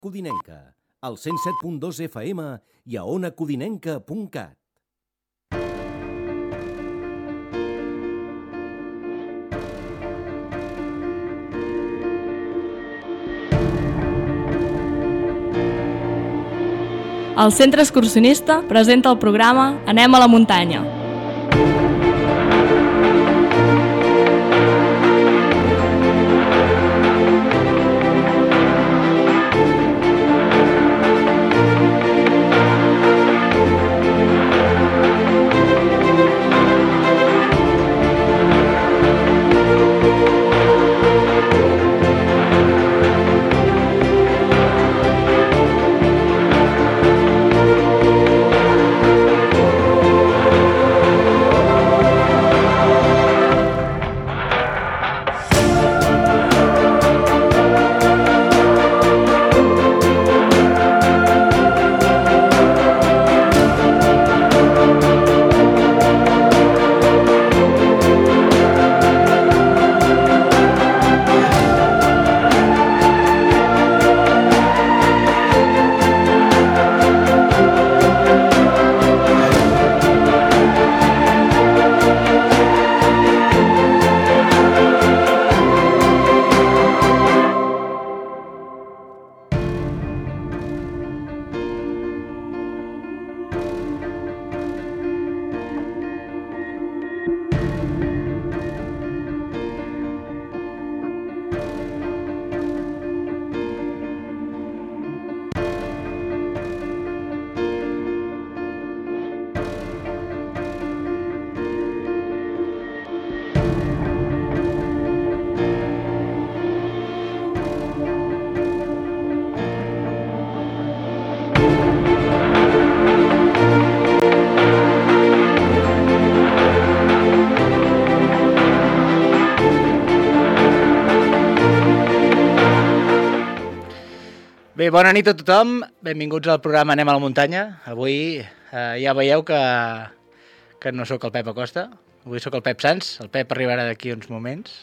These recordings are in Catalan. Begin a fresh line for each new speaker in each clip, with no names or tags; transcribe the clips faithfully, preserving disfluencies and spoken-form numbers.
Codinenca, al cent set punt dos F M i a ona codinenca punt cat.
El Centre Excursionista presenta el programa Anem a la muntanya.
Bé, bona nit a tothom, benvinguts al programa Anem a la muntanya. Avui eh, ja veieu que, que no sóc el Pep Acosta, avui sóc el Pep Sans, el Pep arribarà d'aquí uns moments.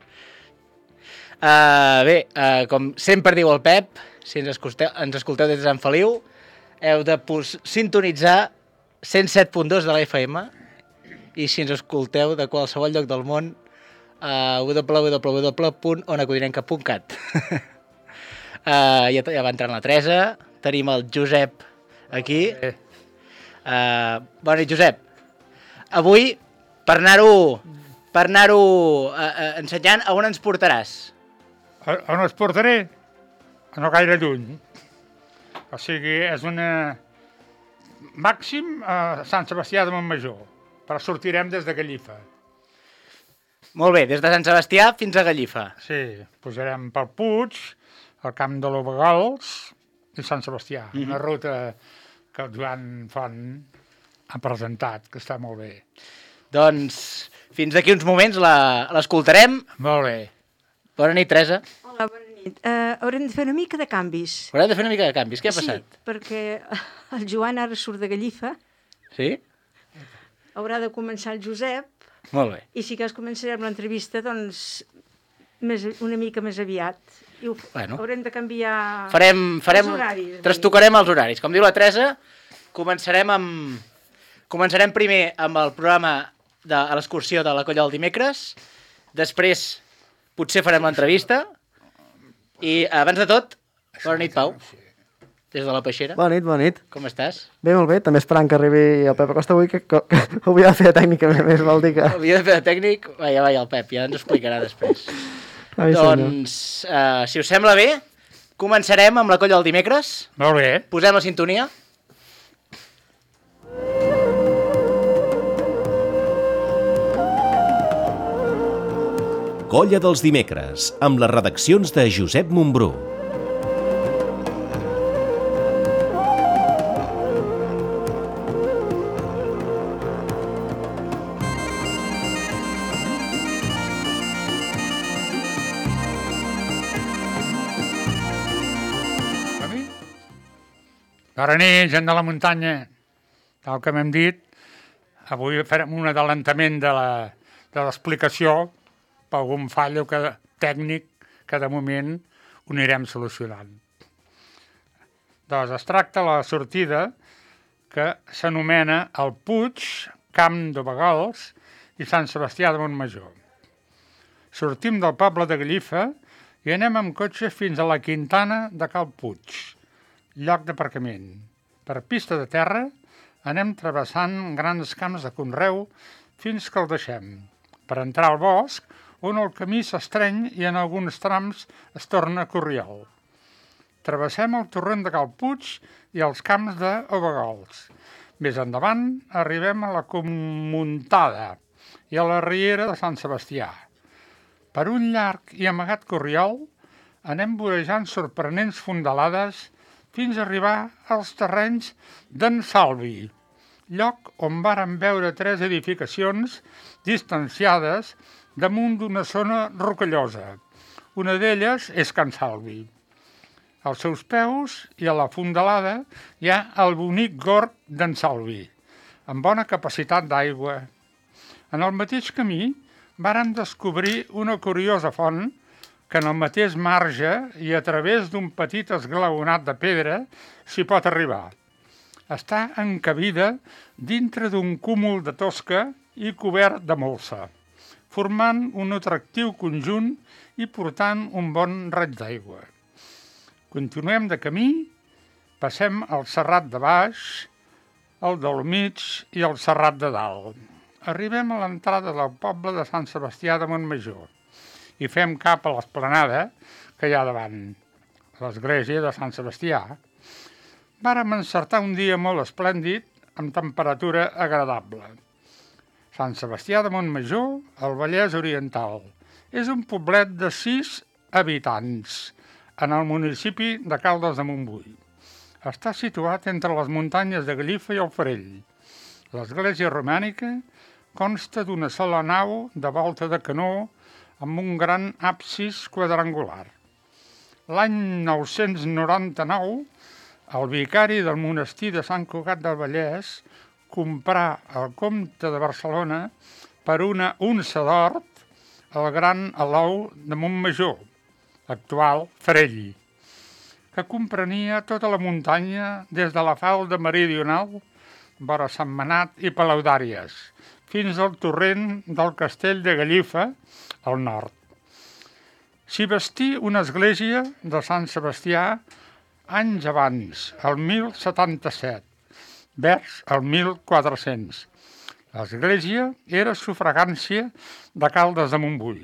Uh, bé, uh, com sempre diu el Pep, si ens escolteu, ens escolteu des de Sant Feliu, heu de pos, sintonitzar cent set punt dos de la F M i si ens escolteu de qualsevol lloc del món, a w w w punt ona codinenca punt cat. Uh, ja, ja va entrar la Teresa, tenim el Josep aquí. Uh, bona nit, Josep. Avui, per anar-ho per anar-ho uh, uh, ensenyant, a on ens portaràs?
A, on es portaré? No gaire lluny. O sigui, és una... màxim a Sant Sebastià de Montmajor, però sortirem des de Gallifa.
Molt bé, des de Sant Sebastià fins a Gallifa.
Sí, pujarem pel Puig, el Camp de l'Ovegals i Sant Sebastià. Mm-hmm. Una ruta que el Joan Font ha presentat, que està molt bé.
Doncs fins d'aquí uns moments l'escoltarem.
Molt bé.
Bona nit, Teresa.
Hola, bona nit. Uh, haurem de fer una mica de canvis.
Haurem de fer una mica de canvis. Què ha passat?
Sí, perquè el Joan ara surt de Gallifa.
Sí?
Haurà de començar el Josep.
Molt bé.
I si cas començarem l'entrevista, doncs, més, una mica més aviat. I ho, bueno, haurem de canviar
farem, farem,
els horaris.
Trastocarem els horaris. Com diu la Teresa, començarem amb... Començarem primer amb el programa de a l'excursió de la Colla del dimecres. Després potser farem l'entrevista. I abans de tot, bona nit, Pau. Des de la Peixera.
Bona nit, bona nit.
Com estàs?
Bé, molt bé. També esperant que arribi el Pep Acosta avui, que, que, que hauria de fer de tècnic, a més, vol dir que...
Hauria de fer de tècnic? Vaja, vaja, el Pep, ja ens ho explicarà després. Ai, doncs, uh, si us sembla bé, començarem amb la Colla del dimecres.
Molt bé.
Posem la sintonia.
Colla dels dimecres, amb les redaccions de Josep Montbrú.
Bona nit, gent de la muntanya. Tal com hem dit, avui farem un adelantament de l'explicació per algun fallo que, tècnic que de moment ho anirem solucionant. Doncs es tracta la sortida que s'anomena el Puig, Camp de Bagals i Sant Sebastià de Montmajor. Sortim del poble de Gallifa i anem amb cotxe fins a la Quintana de Cal Puig, lloc d'aparcament. Per pista de terra anem travessant grans camps de conreu fins que el deixem, per entrar al bosc, on el camí s'estreny i en alguns trams es torna corriol. Travessem el torrent de Cal Puig i els camps d'Obagols. Més endavant arribem a la Comuntada i a la riera de Sant Sebastià. Per un llarg i amagat corriol anem vorejant sorprenents fondalades fins a arribar als terrenys d'en Salvi, lloc on vàrem veure tres edificacions distanciades damunt d'una zona rocallosa. Una d'elles és Can Salvi. Als seus peus i a la fondalada hi ha el bonic Gorg d'en Salvi, amb bona capacitat d'aigua. En el mateix camí vàrem descobrir una curiosa font que en el mateix marge i a través d'un petit esglaonat de pedra s'hi pot arribar. Està encabida dintre d'un cúmul de tosca i cobert de molsa, formant un atractiu conjunt i portant un bon raig d'aigua. Continuem de camí, passem el Serrat de Baix, el del mig i el Serrat de Dalt. Arribem a l'entrada del poble de Sant Sebastià de Montmajor i fem cap a l'esplanada que hi ha davant, l'església de Sant Sebastià. Vàrem encertar un dia molt esplèndid amb temperatura agradable. Sant Sebastià de Montmajor, al Vallès Oriental. És un poblet de sis habitants, en el municipi de Caldes de Montbui. Està situat entre les muntanyes de Gallifa i el Farell. L'església romànica consta d'una sola nau de volta de canó amb un gran absis quadrangular. L'any nou-cents noranta-nou, el vicari del monestir de Sant Cugat del Vallès comprà al comte de Barcelona per una unça d'hort el gran alou de Montmajor, l'actual Farell, que comprenia tota la muntanya des de la falda meridional, vora Sentmenat i Palaudàries, fins al torrent del Castell de Gallifa, al nord. S'hi bastí una església de Sant Sebastià anys abans, el mil setanta-set, vers el mil quatre-cents. L'església era sufragància de Caldes de Montbui.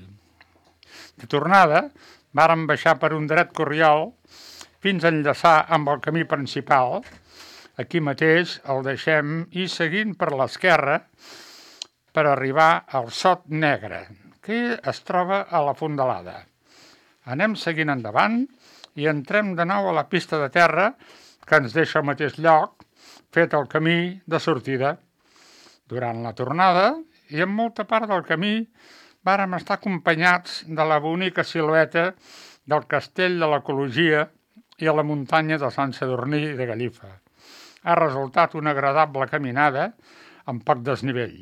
De tornada, vàrem baixar per un dret corriol fins a enllaçar amb el camí principal. Aquí mateix el deixem i seguint per l'esquerra per arribar al Sot Negre, que es troba a la Fondalada. Anem seguint endavant i entrem de nou a la pista de terra que ens deixa al mateix lloc, fet el camí de sortida. Durant la tornada i en molta part del camí vàrem estar acompanyats de la bonica silueta del Castell de l'Ecologia i a la muntanya de Sant Sadurní de Gallifa. Ha resultat una agradable caminada amb poc desnivell.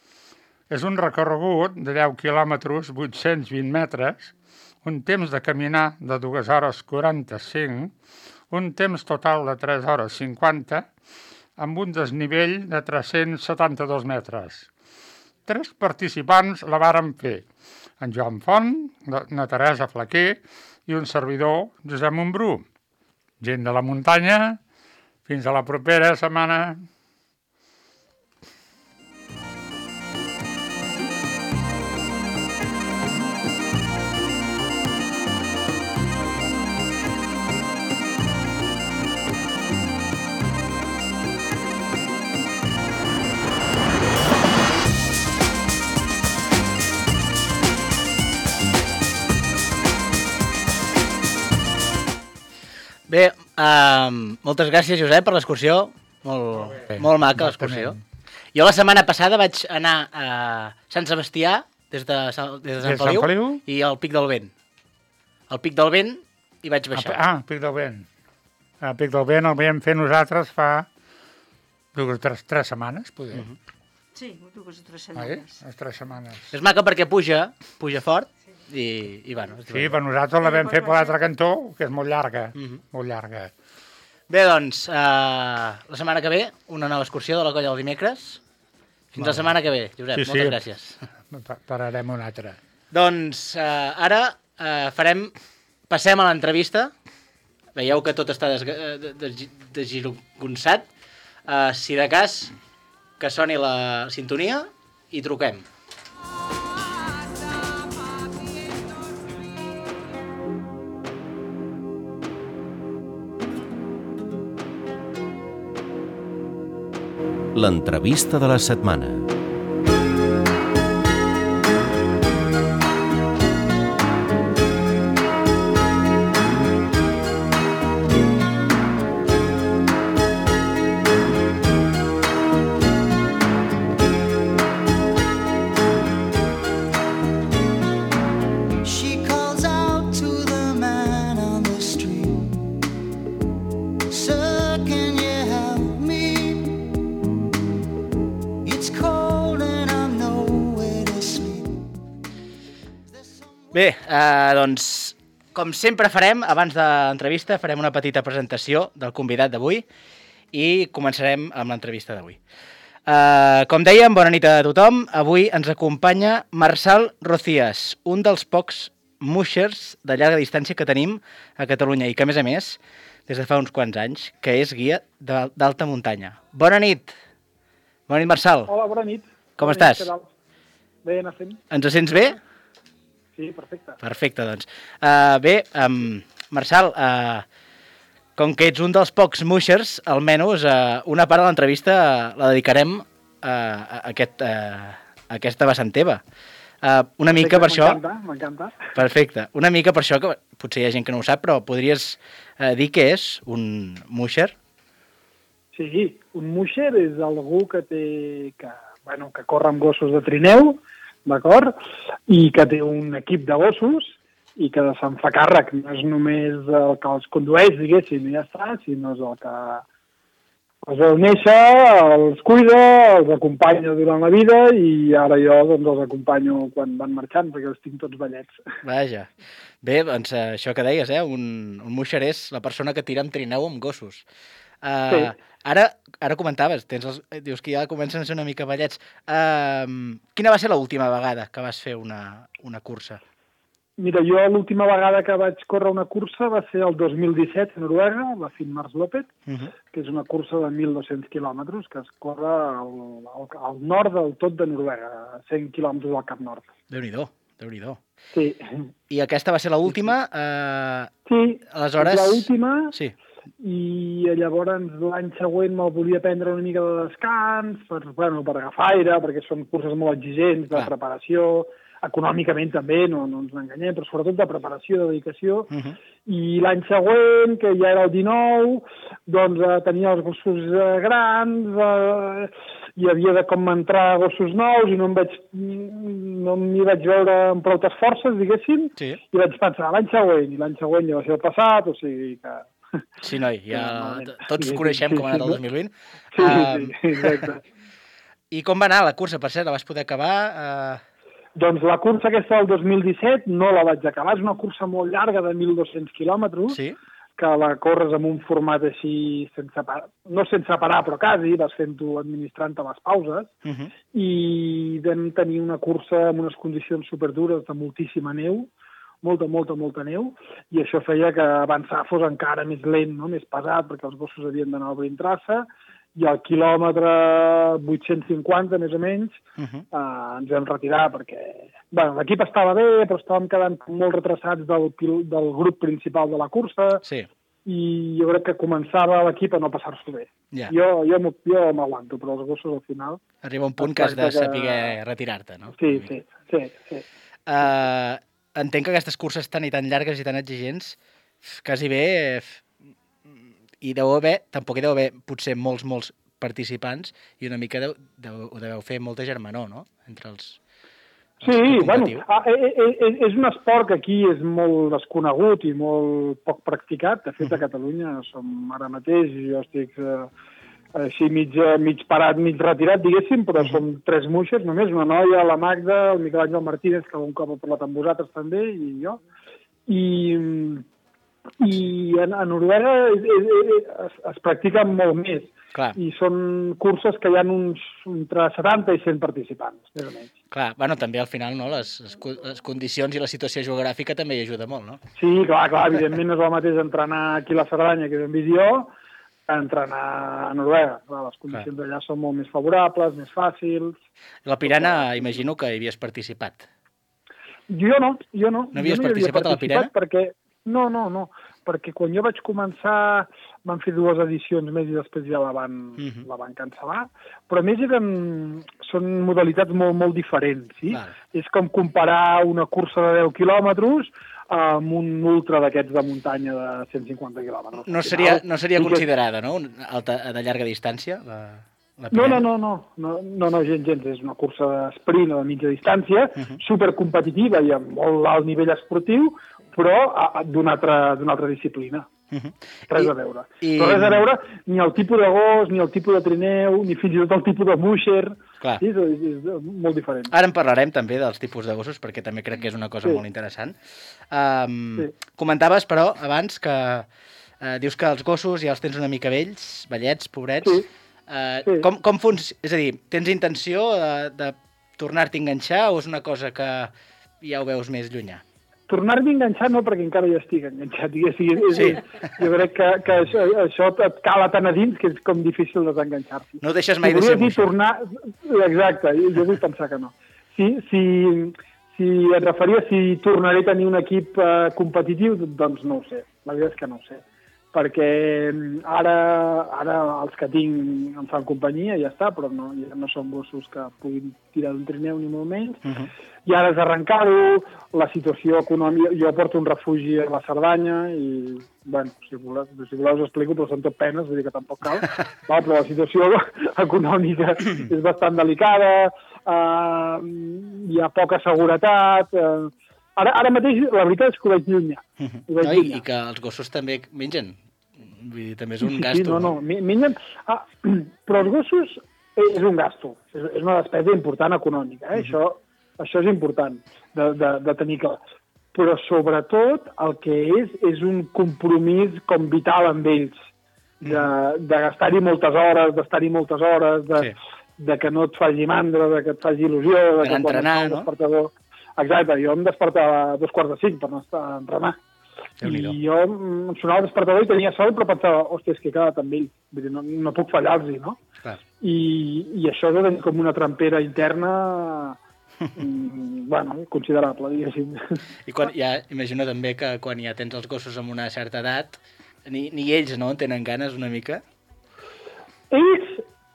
És un recorregut de deu quilòmetres, vuit-cents vint metres, un temps de caminar de dues hores quaranta-cinc, un temps total de tres hores cinquanta, amb un desnivell de tres-cents setanta-dos metres. Tres participants la varen fer, en Joan Font, na Teresa Flaquer i un servidor, Josep Montbrú. Gent de la muntanya, fins a la propera setmana.
Bé, uh, moltes gràcies, Josep, per l'excursió. Molt, molt, molt maca l'excursió. Jo la setmana passada vaig anar a Sant Sebastià, des de, des de Sant Feliu, Feliu, i al Pic del Vent. Al Pic del Vent hi vaig baixar.
Ah, Pic del Vent. El Pic del Vent el vam fer nosaltres fa dues, tres, tres setmanes, poder. Uh -huh.
Sí, dues o tres setmanes.
Ah, les tres setmanes.
És maca perquè puja, puja fort. I, i bueno,
sí, però nosaltres la vam fer per l'altre cantó, que és molt llarga, uh -huh. molt llarga.
Bé, doncs, uh, la setmana que ve, una nova excursió de la colla del dimecres. Fins vale. La setmana que ve, Josep. Sí, moltes sí. gràcies.
Pararem una altra.
Doncs uh, ara uh, farem... Passem a l'entrevista. Veieu que tot està desgirongonçat. Uh, si de cas, que soni la sintonia i truquem.
L'entrevista de la setmana.
Bé, eh, doncs, com sempre farem, abans de l'entrevista, farem una petita presentació del convidat d'avui i començarem amb l'entrevista d'avui. Eh, com dèiem, bona nit a tothom. Avui ens acompanya Marçal Rocías, un dels pocs muixers de llarga distància que tenim a Catalunya i que, a més a més, des de fa uns quants anys, que és guia d'alta muntanya. Bona nit! Bona nit, Marçal.
Hola, bona nit.
Com
bona
estàs?
Nit, bé, anar fent.
Ens sents bé?
Sí, perfecte.
Perfecte, doncs. Uh, bé, um, Marçal, uh, com que ets un dels pocs muixers, almenys uh, una part de l'entrevista la dedicarem uh, a, aquest, uh, a aquesta vessant teva. Uh, una perfecte, mica per això...
M'encanta, m'encanta.
Perfecte. Una mica per això, que potser hi ha gent que no ho sap, però podries uh, dir què és un muixer?
Sí, un muixer és algú que té... que, bueno, que corre amb gossos de trineu, d'acord? I que té un equip de gossos i que se'n fa càrrec. No és només el que els condueix, diguéssim, i ja està, sinó és el que els veu néixer, els cuida, els acompanya durant la vida i ara jo doncs, els acompanyo quan van marxant, perquè els tinc tots vellets.
Vaja. Bé, doncs això que deies, eh? Un, un muixer és la persona que tira amb trineu amb gossos. Uh, sí. Ara, ara comentaves, tens els, dius que ja comencen a ser una mica vellets. Uh, quina va ser l'última vegada que vas fer una, una cursa?
Mira, jo l'última vegada que vaig córrer una cursa va ser el dos mil disset a Noruega, la Finnmarksløpet, uh -huh. que és una cursa de mil dos-cents quilòmetres que es corre al, al, al nord del tot de Noruega, a cent quilòmetres al Cap Nord.
Déu-n'hi-do, Déu-n'hi-do.
Sí.
I aquesta va ser l'última? Uh,
sí,
aleshores...
l'última...
Sí.
I llavors l'any següent me'l volia prendre una mica de descans per, bueno, per agafar aire, perquè són curses molt exigents de Clar. preparació, econòmicament també, no, no ens enganyem, però sobretot de preparació, de dedicació. Uh -huh. I l'any següent, que ja era el dinou, doncs eh, tenia els gossos eh, grans, eh, i havia de com entrar gossos nous i no em vaig, no m'hi vaig veure amb prou forces, diguéssim, sí. I vaig pensar l'any següent, i l'any següent ja va ser el passat, o sigui que...
Sí, noi, ja tots coneixem com ha anat el dos mil vint.
Sí, um, sí, exacte.
I com va anar la cursa, per cert? La vas poder acabar? Uh...
Doncs la cursa aquesta del dos mil disset no la vaig acabar. És una cursa molt llarga de mil dos-cents quilòmetres, sí? Que la corres amb un format així, sense parar, no sense parar, però quasi, vas fent-ho administrant-te les pauses, uh -huh. I vam tenir una cursa amb unes condicions superdures de moltíssima neu, molta, molta, molta neu, i això feia que avançar fos encara més lent, no? Més pesat, perquè els gossos havien d'anar obrint traça, i al quilòmetre vuit-cents cinquanta, més o menys, uh -huh. eh, ens vam retirar, perquè bueno, l'equip estava bé, però estàvem quedant molt retrasats del, del grup principal de la cursa, sí. I jo crec que començava l'equip a no passar-s'ho bé. Yeah. Jo, jo, jo m'aguanto, però els gossos al final...
Arriba un punt que has de saber que... retirar-te, no?
Sí, sí, sí. sí.
Uh... Entenc que aquestes curses tan i tan llargues i tan exigents, quasi bé, hi deu haver, tampoc hi deu haver potser molts, molts participants, i una mica deu, deu, ho deveu fer molta germanor, no?, entre els...
els sí, bueno, és un esport que aquí és molt desconegut i molt poc practicat. De fet, a Catalunya som ara mateix, i jo estic eh, així mig, mig parat, mig retirat, diguéssim, però uh-huh. som tres muixers només, una noia, la Magda, el Miquel Àngel Martínez, que un cop ha parlat amb vosaltres també, i jo. I, I a, a Noruega es, es, es, es practiquen molt més.
Clar.
I són curses que hi ha uns entre setanta i cent participants, més o menys.
Clar, bueno, també al final, no?, les, les condicions i la situació geogràfica també hi ajuda molt, no?
Sí, clar, clar, evidentment no és el mateix entrenar aquí a la Cerdanya, que és en visió, a entrenar a Noruega. Clar, les condicions d'allà són molt més favorables, més fàcils...
La Pirana, imagino que hi havies participat.
Jo no, jo no.
No havies
jo no
participat,
havia participat
a la Pirana?
Perquè... No, no, no, perquè quan jo vaig començar van fer dues edicions més i després ja la van, uh-huh. la van cancel·lar, però a més eren, són modalitats molt, molt diferents, sí? Vale. És com comparar una cursa de deu quilòmetres amb un ultra d'aquests de muntanya de cent cinquanta quilòmetres.
No seria, no seria considerada, no?, alta, de llarga distància, la, la
no, no, no, no, no, no, no, gens, gens, és una cursa d'esprint o de mitja distància, uh-huh. supercompetitiva i amb molt alt nivell esportiu, però d'una altra, d'una altra disciplina. Uh-huh. Res I, a veure. I... Però res a veure ni el tipus de gos, ni el tipus de trineu, ni fins i tot el tipus de musher. Clar. Sí, és, és, és molt diferent.
Ara en parlarem també dels tipus de gossos, perquè també crec que és una cosa sí. molt interessant. Um, sí. Comentaves, però, abans que uh, dius que els gossos ja els tens una mica vells, vellets, pobrets. Sí. Uh, sí. Com, com funs... És a dir, tens intenció de, de tornar-t'hi a enganxar o és una cosa que ja ho veus més llunyà?
Tornar-m'hi a enganxar no, perquè encara ja estic enganxat. Diguéssim. Sí. Jo crec que, que això, això et cala tant a dins que és com difícil desenganxar-s'hi.
No deixes mai de ser moixó.
Tornar... Exacte, jo vull pensar que no. Si, si, si et referia si tornaré a tenir un equip uh, competitiu, doncs no ho sé. La veritat és que no ho sé. Perquè ara, ara els que tinc em fan companyia, ja està, però no, ja no són gossos que puguin tirar d'un trineu ni molt menys. Uh-huh. I ara és arrencar-ho, la situació econòmica... Jo porto un refugi a la Cerdanya i, bueno, si voleu, si voleu us explico, però són tot penes, vull dir que tampoc cal. Va, però la situació econòmica és bastant delicada, eh, hi ha poca seguretat... Eh, Ara, ara mateix, la veritat és que ho veig llunyà.
Uh-huh. Ho veig no, llunyà. I que els gossos també mengen. Vull dir, també és un
sí,
gasto.
Sí, no, no, mengen... Ah, però els gossos és un gasto. És, és una despesa important econòmica. Eh? Uh-huh. això, això és important de, de, de tenir clar. Però, sobretot, el que és és un compromís com vital amb ells. De, uh-huh. de gastar-hi moltes hores, d'estar-hi moltes hores, de, sí. de que no et faci mandra, de que et faci il·lusió, de
per
que
entrenar,
quan et
no?
despertador... Exacte, jo em despertava a dos quarts de cinc per no estar a entrenar. I jo em sonava el despertador i tenia sol, però pensava, hòstia, és que he quedat amb ell. Vull dir, no, no puc fallar-los, no? Clar. I, I això és de tenir com una trampera interna, bueno, considerable, diguéssim.
I quan, ja imagino també que quan ja tens els gossos amb una certa edat, ni, ni ells, no?, tenen ganes una mica?
Ells...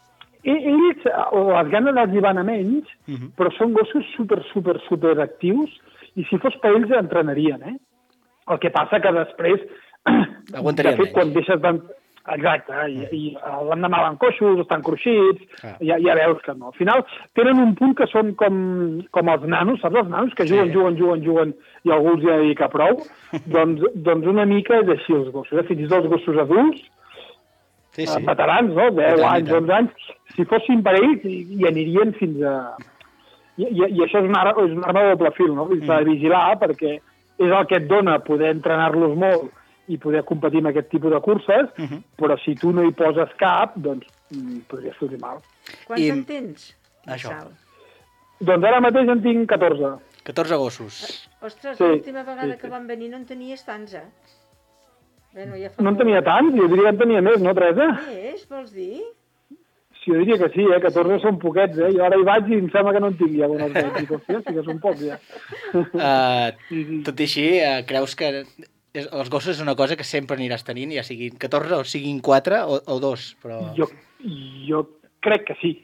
Ells, les ganes els hi van a menys, uh-huh. però són gossos super, super, super actius i si fos per ells entrenarien, eh? El que passa que després,
aguantarien
de fet,
menys.
Quan deixes d'entrenar... Exacte, uh-huh. i, i l'endemà van coixos, estan cruixits, uh-huh. ja, ja veus que no. Al final tenen un punt que són com, com els nanos, saps els nanos? Que juguen, sí. juguen, juguen, juguen i algú els hi ha de dir que prou. doncs, doncs una mica és així els gossos, eh? Fins i tot els gossos adults, sí, sí. veterans, no? deu anys, onze anys, si fossin per ells, hi, hi anirien fins a... I, i, i això és una, és una arma de doble fil, no? S'ha de vigilar, perquè és el que et dona poder entrenar-los molt i poder competir amb aquest tipus de curses, uh-huh. però si tu no hi poses cap, doncs podries fer-hi mal.
Quants I... en tens?
Això.
Doncs ara mateix en tinc catorze.
catorze gossos.
Ostres, sí. L'última vegada sí, que van venir no en tenies tants, eh? Bueno, ja
no en tenia tants, jo diria que en tenia més, no, Teresa?
Més, vols dir?
Sí, jo diria que sí, eh? catorze són poquets, eh? Jo ara hi vaig i em sembla que no en tinc ja bones veus. Dic, hòstia, sí que són pocs, ja.
Uh, sí, sí. Tot i així, uh, creus que és, els gossos és una cosa que sempre aniràs tenint, ja siguin catorze o siguin quatre o, o dos, però...
Jo, jo crec que sí.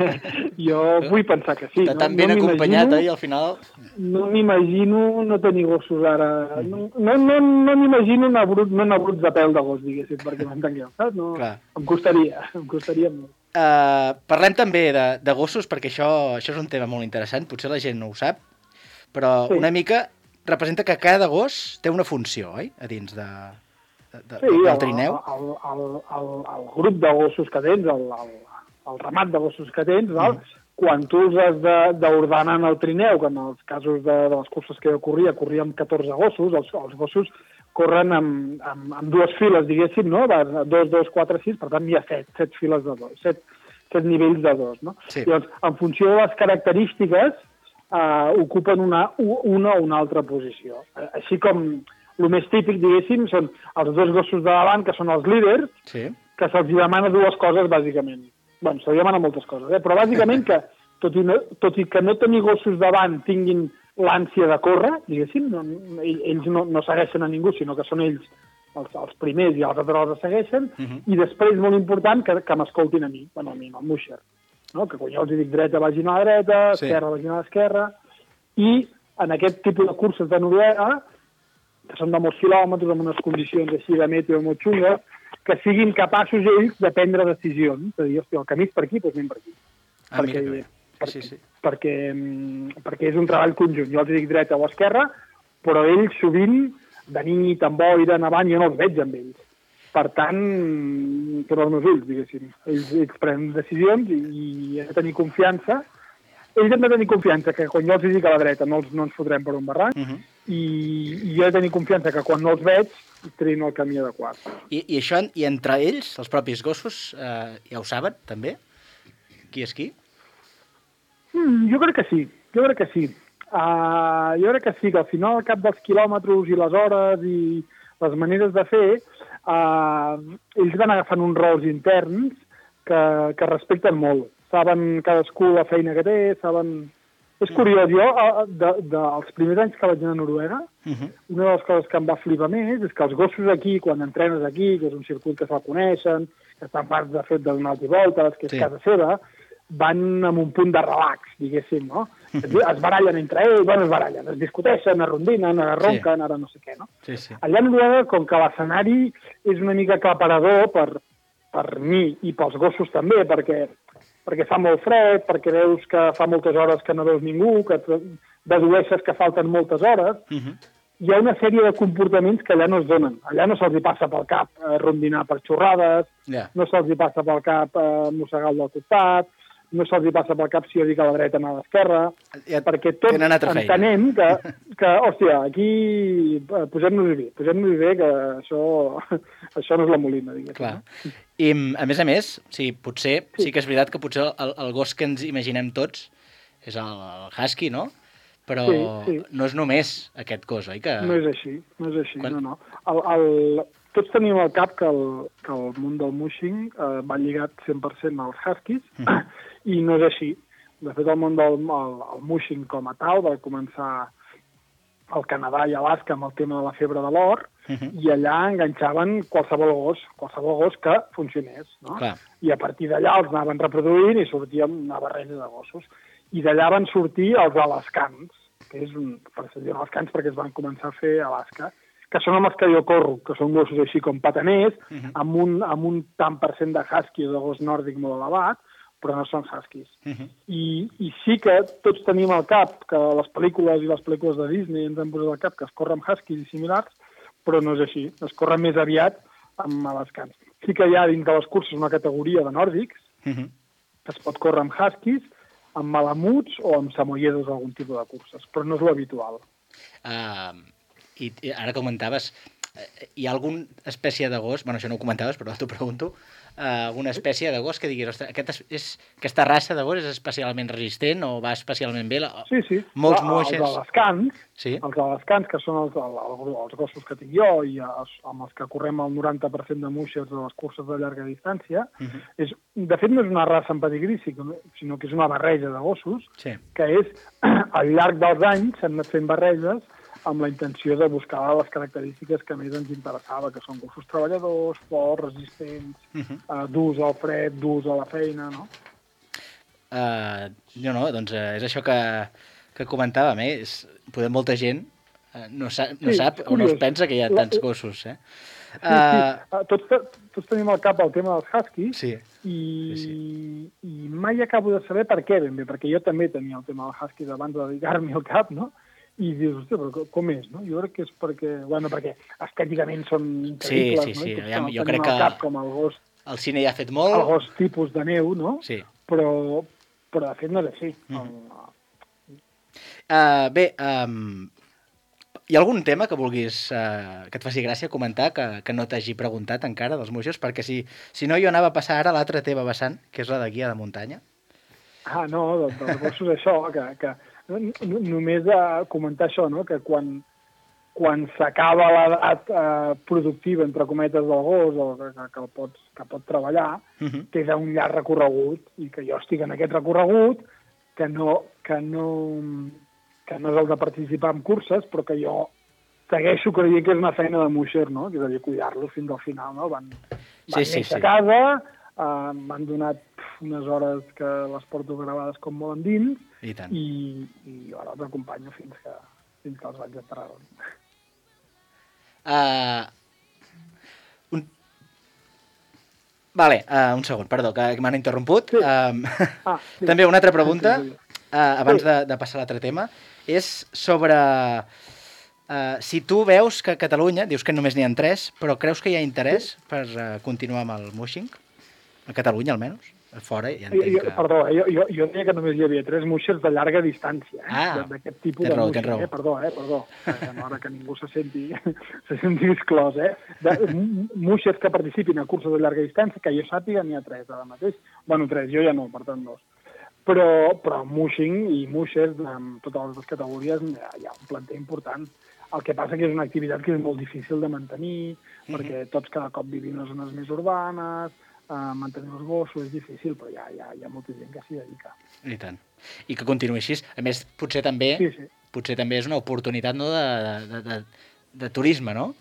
Jo vull pensar que sí.
Està tan no, ben no acompanyat, eh, i al final...
No m'imagino no tenir gossos ara... No, no, no, no m'imagino anar brut, no anar bruts de pèl de gos, diguéssim, perquè m'entengueu, saps? No, em costaria, em costaria molt.
Uh, parlem també de, de gossos, perquè això, això és un tema molt interessant, potser la gent no ho sap, però sí. Una mica representa que cada gos té una funció, oi? A dins de, de, de,
sí,
del trineu.
El, el, el, el, el grup de gossos que tens, el, el, el ramat de gossos que tens, val? Mm. Quan tu els has d'ordenar en el trineu, que en els casos de, de les curses que jo corria, corria amb catorze gossos, els, els gossos corren amb, amb, amb dues files, diguéssim, no? Dos, dos, quatre, sis, per tant hi ha set, set files de dos, set, set nivells de dos, no?
Sí.
Llavors, en funció de les característiques, eh, ocupen una, una o una altra posició. Així com el més típic, diguéssim, són els dos gossos de davant, que són els líders,
sí.
que se'ls demana dues coses, bàsicament. Bé, se'ls demana moltes coses, eh? Però bàsicament que, tot i, no, tot i que no tenir gossos davant tinguin l'ànsia de córrer, diguéssim, no, ells no, no segueixen a ningú, sinó que són ells els, els primers i els altres els segueixen, uh -huh. i després, molt important, que, que m'escoltin a mi, bueno, a mi, no, al Musher, no? Que quan jo els dic dreta, vagin a la dreta, sí. esquerra, vagin a l'esquerra, i en aquest tipus de curses de Noruega, que són de molts quilòmetres, amb unes condicions així de meteo molt xungues, que siguin capaços ells de prendre decisions, és a dir, hòstia, el camí és per aquí, doncs anem per aquí.
Ah,
perquè,
mira,
per,
sí, sí.
Perquè, perquè és un treball conjunt. Jo els dic dreta o esquerra, però ells sovint, de nit, amb boira, nevant, jo no els veig amb ells. Per tant, són els meus ulls, diguéssim. Ells, ells prenen decisions i, i he de tenir confiança. Ells han de tenir confiança que quan jo els dic a la dreta no, els, no ens fotrem per un barranc, uh -huh. i, i jo he de tenir confiança que quan no els veig trin el camí adequat.
I, i això, i entre ells, els propis gossos, eh, ja ho saben, també? Qui és qui?
Mm, jo crec que sí, jo crec que sí. Uh, jo crec que sí, que al final, al cap dels quilòmetres i les hores i les maneres de fer, uh, ells van agafant uns rols interns que, que respecten molt. Saben cadascú la feina que té, saben... És curiós, jo, de, de, els primers anys que vaig anar a Noruega, uh-huh. una de les coses que em va flipar més és que els gossos aquí, quan entrenes aquí, que és un circuit que se'l coneixen, que estan farts de fet de donar i voltes, que és sí. casa seva, van amb un punt de relax, diguéssim, no? Uh-huh. Es barallen entre ells, bueno, es barallen, es discuteixen, es rondinen, es ronquen, sí. ara no sé què, no?
Sí, sí.
Allà a Noruega, com que l'escenari és una mica aclaparador per, per mi i pels gossos també, perquè... perquè fa molt fred, perquè veus que fa moltes hores que no veus ningú, que dedueixes que falten moltes hores, uh-huh. hi ha una sèrie de comportaments que allà no es donen. Allà no se'ls hi passa pel cap eh, rondinar per xorrades, yeah. no se'ls hi passa pel cap eh, mossegar el del costat, no se'ls hi passa pel cap si jo dic a la dreta anar a l'esquerra, ja perquè tots entenem que, que, hòstia, aquí posem-nos-hi bé, posem-nos-hi bé, que això, això no és la Molina, diguéssim.
Clar. I, a més a més, sí, potser, sí. sí que és veritat que potser el, el gos que ens imaginem tots és el, el husky, no? Però sí, sí. no és només aquest gos, oi? Que...
No és així, no és així, Quan... no, no. El, el... Tots tenim al cap que el, que el món del mushing eh, va lligat cent per cent als huskies, mm. i no és així. De fet, el món del el, el mushing com a tal va començar al Canadà i a Alaska amb el tema de la febre de l'or, uh-huh. i allà enganxaven qualsevol gos, qualsevol gos que funcionés, no? Clar. I a partir d'allà els anaven reproduint i sortia una barreja de gossos. I d'allà van sortir els alascans, que és un, per dir alascans perquè es van començar a fer a Alaska, que són amb els que jo corro, que són gossos així com pataners, uh-huh. amb, un, amb un tant per cent de husky o de gos nòrdic molt elevat, però no són huskies. Uh-huh. I, I sí que tots tenim al cap que les pel·lícules i les pel·lícules de Disney ens han posat al cap que es corre amb huskies i similars, però no és així. Es corre més aviat amb alascans. Sí que hi ha dins de les curses una categoria de nòrdics, uh-huh. que es pot córrer amb huskies, amb malamuts o amb samoyedos o algun tipus de curses, però no és l'habitual.
Uh, i, I ara comentaves, hi ha alguna espècie de gos, bueno, això no ho comentaves, però t'ho pregunto, Uh, alguna espècie de gos que diguis, ostres, aquest és, és, aquesta raça de gos és especialment resistent o va especialment bé? La...
Sí, sí.
Molts
La,
moixes...
Els alascans,
sí?
els alascans, que són els, els, els gossos que tinc jo i els, amb els que correm el noranta per cent de moixes de les curses de llarga distància, uh-huh. és, de fet no és una raça en pedigrí, sinó que és una barreja de gossos, sí. que és, al llarg dels anys s'han anat fent barreges amb la intenció de buscar les característiques que més ens interessava, que són gossos treballadors, forts, resistents, uh-huh. uh, durs al fred, durs a la feina, no?
Uh, no, no, doncs uh, és això que, que comentàvem, eh? És, poder molta gent uh, no, sa no sí, sap o no es pensa que hi ha tants gossos, eh?
Sí, uh... sí. Uh, tots, tots tenim al cap el tema dels huskies,
sí.
i,
sí, sí.
i mai acabo de saber per què ben bé, perquè jo també tenia el tema dels huskies abans de dedicar-m'hi al cap, no? I dius, hòstia, però com és, no? Jo crec que és perquè, bueno, perquè estèticament són increïbles,
sí, sí, sí.
no?
Ja, jo crec que
cap com el gos,
el cine ja ha fet molt.
El gos tipus de neu, no?
Sí.
Però, però de fet no és així.
Mm. Uh, bé, um, hi ha algun tema que vulguis, eh, que et faci gràcia comentar, que, que no t'hagi preguntat encara dels moixos? Perquè si, si no, jo anava a passar ara a l'altra teva vessant, que és la de guia de muntanya.
Ah, no, dels, dels gossos això, que, que no, només a comentar això, no? Que quan, quan s'acaba l'edat eh, productiva, entre cometes, del gos, o que, que, el pots, que pot treballar, uh -huh. queda un llarg recorregut, i que jo estic en aquest recorregut, que no, que no, que no és el de participar en curses, però que jo segueixo creient que és una feina de moixer, no? Que és a dir, cuidar-los fins al final, no? Van, van
sí, sí,
néixer
sí.
a casa, uh, m'han donat unes hores que les porto gravades com molt endins,
I tant.
i, i ara els acompanyo fins que, fins que els vaig a Tarragona.
Uh, un... Vale, uh, un segon, perdó, que m'han interromput.
Sí.
Um,
Ah, sí.
També una altra pregunta,
Sí, sí, sí.
uh, abans
Sí.
de, de passar a l'altre tema, és sobre uh, si tu veus que a Catalunya, dius que només n'hi ha tres, però creus que hi ha interès per uh, continuar amb el mushing? A Catalunya, almenys? A fora, ja entenc
Jo,
que...
perdó, eh, jo, jo, jo deia que només hi havia tres muixers de llarga distància, eh?
Ah,
d'aquest tipus
tens
de
raó,
muixer,
tens raó.
eh? Perdó, eh? Perdó. Que no, ara que ningú se senti, se senti exclòs, eh? De, muixers que participin a curses de llarga distància, que jo sàpiga, n'hi ha tres ara mateix. Bueno, tres, jo ja no, per tant, dos. Però, però mushing i muixers, amb totes les dues categories, hi ha, hi ha un planter important. El que passa que és una activitat que és molt difícil de mantenir, mm-hmm. perquè tots cada cop vivim en zones més urbanes, Uh, mantenir els gossos és difícil, però hi ha, hi ha, hi ha molta gent que s'hi dedica.
I tant. I que continuï així. A més, potser també,
sí, sí.
potser també és una oportunitat, no, de, de, de, de turisme, no?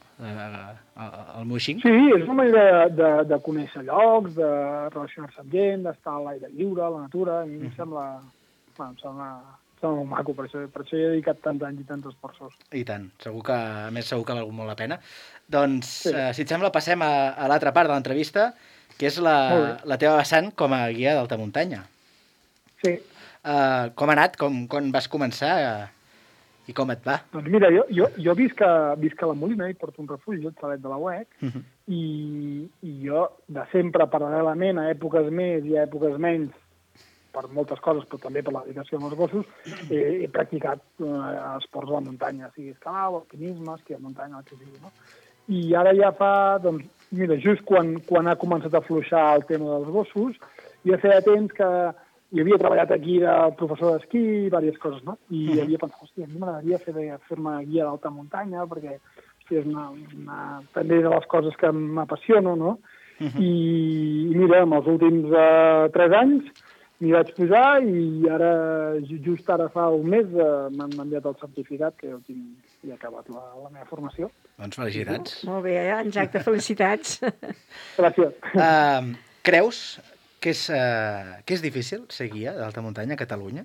El muixing.
Sí, és una manera de, de, de conèixer llocs, de relacionar-se amb gent, d'estar a l'aire lliure, a la natura. A mi mm. em sembla, bueno, em sembla, em sembla molt maco, per això, per això hi he dedicat tants anys i tants esforços.
I tant. Segur que, a més, segur que val molt la pena. Doncs,
sí.
eh, si et sembla, passem a, a l'altra part de l'entrevista, que és la, la teva vessant com a guia d'alta muntanya.
Sí.
Uh, com ha anat? Com, quan vas començar uh, i com et va?
Doncs mira, jo, jo, jo visc, a, visc a la Molina i porto un refugi, el Xalet de la U E C, uh -huh. i, i jo de sempre, paral·lelament, a èpoques més i a èpoques menys, per moltes coses, però també per la dedicació als gossos, he, he practicat uh, esports a la muntanya, sigui escalar, alpinisme, esquí a muntanya, el que sigui, no? I ara ja fa, doncs, mira, just quan, quan ha començat a afluixar el tema dels gossos, ja feia temps que hi havia treballat aquí de professor d'esquí i diverses coses, no? I uh-huh. havia pensat, hòstia, a mi m'agradaria fer, fer-me guia d'alta muntanya, perquè hòstia, és una, una, també de les coses que m'apassiono, no? Uh-huh. I, I mira, en els últims uh, tres anys m'hi vaig posar i ara, just ara fa un mes, uh, m'han enviat el certificat, que jo tinc, ja he acabat la, la meva formació.
Doncs felicitats.
Molt bé, eh? Exacte, felicitats.
Gràcies.
Uh, creus que és, uh, que és difícil ser guia d'alta muntanya a Catalunya?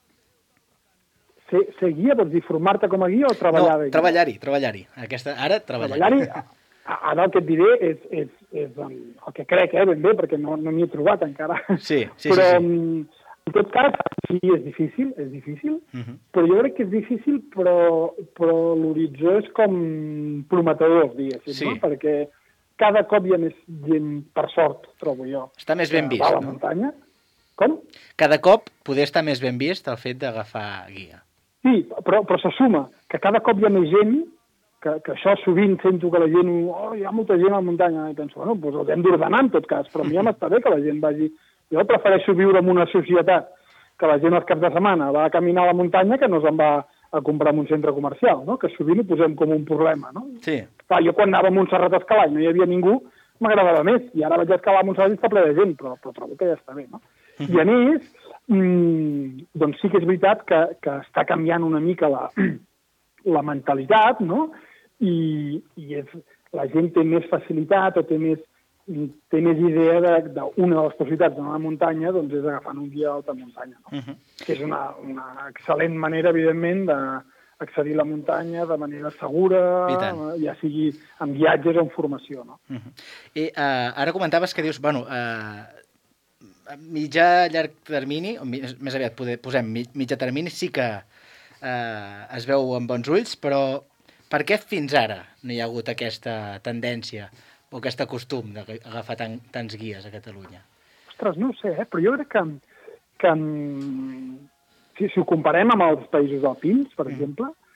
Ser, ser guia, vols dir formar-te com a guia o treballar?
No, treballar-hi, treballar-hi. Aquesta, ara, treballar-hi.
Treballar-hi, ara el que et diré és, és, és el que crec, eh, ben bé, perquè no n'hi no he trobat encara.
Sí, sí,
però,
sí. sí.
En tot cas, sí, és difícil, és difícil,
uh -huh.
però jo crec que és difícil, però, però l'horitzó és com prometedor, diguéssim, sí. No? Perquè cada cop hi ha més gent, per sort, trobo jo.
Està més ben vist,
va a la
no?
muntanya. Com?
Cada cop poder estar més ben vist el fet d'agafar guia.
Sí, però, però se suma que cada cop hi ha més gent, que, que això sovint sento que la gent, oh, hi ha molta gent a la muntanya, i penso, bueno, doncs els hem d'ordenar en tot cas, però a mi ja m'està bé que la gent vagi. Jo prefereixo viure en una societat que la gent els caps de setmana va a caminar a la muntanya que no se'n va a comprar en un centre comercial, no? Que sovint ho posem com un problema, no?
Sí.
Clar, jo quan anava a Montserrat a escalar i no hi havia ningú, m'agradava més, i ara vaig a escalar a Montserrat i està ple de gent, però, però trobo que ja està bé, no? Uh-huh. I a més, mmm, doncs sí que és veritat que, que està canviant una mica la, la mentalitat, no? I, i és, la gent té més facilitat o té més té més idea d'una de, de les possibilitats d'anar a la muntanya, doncs és agafant un guia d'alta muntanya, no? Uh-huh. Que és una, una excel·lent manera, evidentment, d'accedir a la muntanya de manera segura, ja sigui amb viatges o en formació, no?
Uh-huh. I uh, ara comentaves que dius, bueno, uh, a mitjà, llarg termini, o més, més aviat poder, posem mitjà termini, sí que uh, es veu amb bons ulls, però per què fins ara no hi ha hagut aquesta tendència o aquest costum d'agafar tan, tants guies a Catalunya?
Ostres, no ho sé, eh? Però jo crec que, que si, si ho comparem amb els països alpins, per mm. exemple,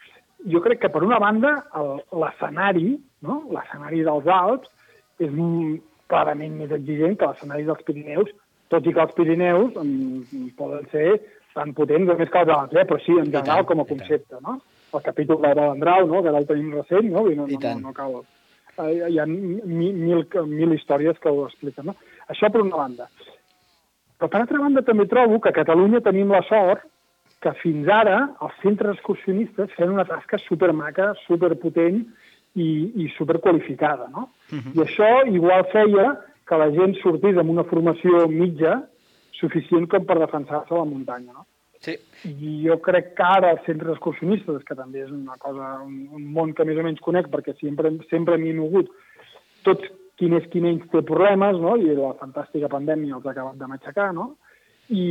jo crec que, per una banda, l'escenari, no? l'escenari dels Alps, és clarament més exigent que l'escenari dels Pirineus, tot i que els Pirineus poden ser tan potents o més que els Alps, eh? Però sí, en general, com a concepte, no? El capítol del Balandrau, no? Que ara el tenim recent, no? I no, no, no, no cal... Hi ha mil, mil, mil històries que ho expliquen, no? Això per una banda. Però per altra banda també trobo que a Catalunya tenim la sort que fins ara els centres excursionistes feien una tasca supermaca, superpotent i, i superqualificada, no? Uh-huh. I això igual feia que la gent sortís amb una formació mitja suficient com per defensar-se a la muntanya, no?
Sí.
I jo crec que ara els centres excursionistes, que també és una cosa, un, un món que més o menys conec, perquè sempre, sempre m'hi he mogut, tots qui més qui menys té problemes, no? I la fantàstica pandèmia els ha acabat de matxacar, no? I,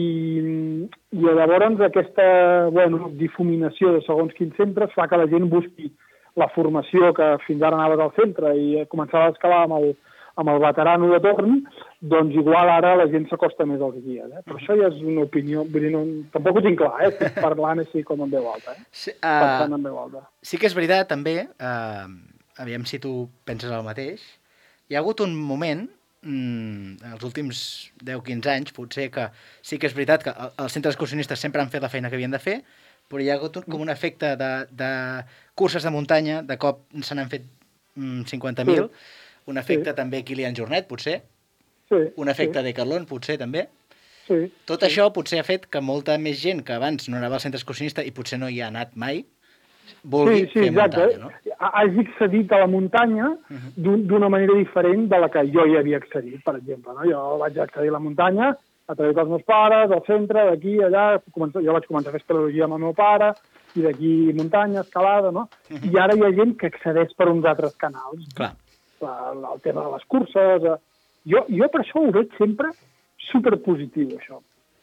i llavors aquesta bueno, difuminació de segons quins centres fa que la gent busqui la formació que fins ara anaves al centre i començava a escalar amb el, amb el veterano de torn, doncs igual ara la gent s'acosta més als guies. Eh? Però això ja és una opinió, vull dir, no, tampoc ho tinc clar, eh? Estic parlant així com en veu alta. Eh?
Sí, uh,
Pensant en veu alta.
Sí que és veritat, també, uh, aviam si tu penses el mateix, hi ha hagut un moment, mm, els últims deu a quinze anys, potser que sí que és veritat que els centres excursionistes sempre han fet la feina que havien de fer, però hi ha hagut un, com un efecte de, de curses de muntanya, de cop se n'han fet mm, cinquanta mil, sí. Un efecte sí. també Kilian Jornet, potser, sí. un efecte sí. Decathlon, potser, també.
Sí.
Tot
sí.
això potser ha fet que molta més gent que abans no anava al centre excursionista i potser no hi ha anat mai, vulgui
sí, sí,
fer
exacte.
muntanya, no?
Hagi accedit a la muntanya uh-huh. d'una manera diferent de la que jo hi havia accedit, per exemple. No? Jo vaig accedir a la muntanya a través dels meus pares, al centre, d'aquí, allà, començar, jo vaig començar a fer espeleologia amb el meu pare, i d'aquí muntanya, escalada, no? Uh-huh. I ara hi ha gent que accedeix per uns altres canals.
Clar.
La, la, el tema de les curses... Eh. Jo, jo per això ho veig sempre superpositiu, això.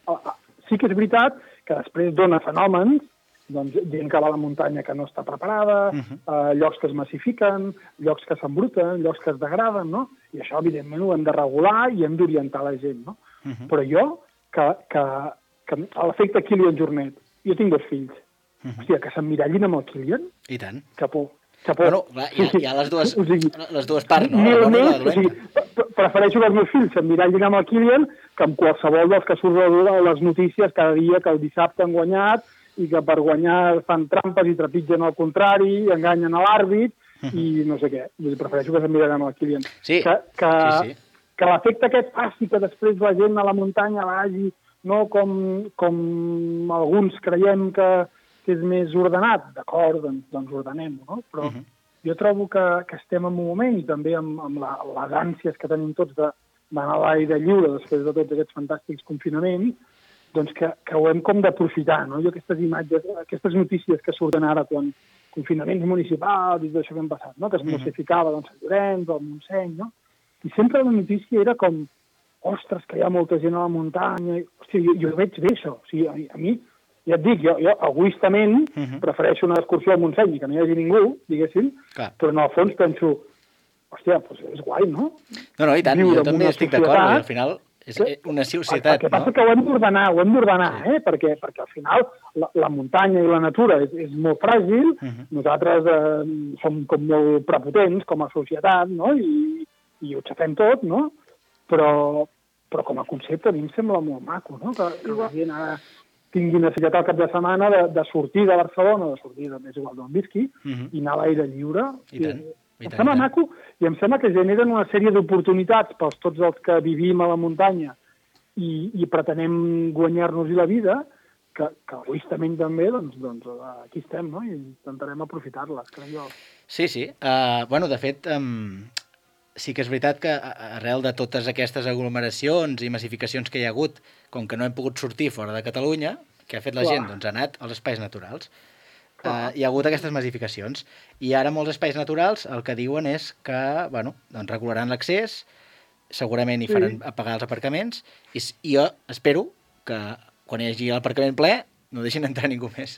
Sí que és veritat que després dona fenòmens, doncs, gent que va a la muntanya que no està preparada, uh-huh. eh, llocs que es massifiquen, llocs que s'embruten, llocs que es degraden, no? I això, evidentment, ho hem de regular i hem d'orientar la gent, no? Uh-huh. Però jo, que, que, que a l'efecte Kilian Jornet, jo tinc dos fills, uh-huh. hòstia, que s'emmirallin amb el Kilian...
I tant.
Capó. Capó.
Bueno, clar, hi, ha, hi ha les dues, o sigui, les dues parts, no?
La bona i la dolenta. O sigui, prefereixo que els meus fills s'emmirallin amb el Kilian que amb qualsevol dels que surt a les notícies cada dia que el dissabte han guanyat i que per guanyar fan trampes i trepitgen al contrari, enganyen a l'àrbit uh-huh. i no sé què. Prefereixo que s'emmirallin amb el Kilian.
Sí,
que, que,
sí, sí.
Que l'efecte aquest faci que després la gent a la muntanya vagi, no com, com alguns creiem que que és més ordenat, d'acord, doncs, doncs ordenem-ho, no? Però uh-huh. jo trobo que, que estem en un moment, i també amb, amb la, les ànsies que tenim tots d'anar a l'aire lliure després de tots aquests fantàstics confinaments, doncs que, que ho hem com d'aprofitar, no? Jo aquestes imatges, aquestes notícies que surten ara quan confinaments municipals i tot això que hem passat, no? Que es uh-huh. massificava doncs, Sant Llorenç, el Montseny, no? I sempre la notícia era com, ostres, que hi ha molta gent a la muntanya, i, hòstia, jo, jo veig bé això, o sigui, a, a mi ja et dic, jo, jo egoistament uh-huh. prefereixo una excursió al Montseny i que no hi hagi ningú, diguéssim, clar. Però en el fons penso, hòstia, doncs és guai, no?
No, no, i tant, Viure jo també estic d'acord, al final és que, una societat,
el que passa no? que ho hem d'ordenar, ho hem d'ordenar, sí. eh? perquè, perquè al final la, la muntanya i la natura és, és molt fràgil, uh-huh. nosaltres eh, som com molt prepotents com a societat, no? I, i ho xafem tot, no? Però, però com a concepte a mi em sembla molt maco, no? Que, que la gent ara tingui necessitat al cap de setmana de, de sortir de Barcelona, de sortir, és igual d'on visqui, uh-huh. i anar a l'aire lliure.
I tant.
I em sembla maco i em sembla que generen una sèrie d'oportunitats pels tots els que vivim a la muntanya i, i pretenem guanyar-nos-hi la vida, que, que egoistament també, doncs, doncs aquí estem, no? I intentarem aprofitar-les, crec jo.
Sí, sí. Uh, bueno, de fet, um, sí que és veritat que arrel de totes aquestes aglomeracions i massificacions que hi ha hagut, com que no hem pogut sortir fora de Catalunya, que ha fet la Clar. gent? Doncs ha anat als espais naturals. Uh, hi ha hagut aquestes massificacions. I ara molts espais naturals el que diuen és que, bueno, doncs regularan l'accés, segurament hi faran sí. pagar els aparcaments, i, i jo espero que quan hi hagi l'aparcament ple no deixin entrar ningú més.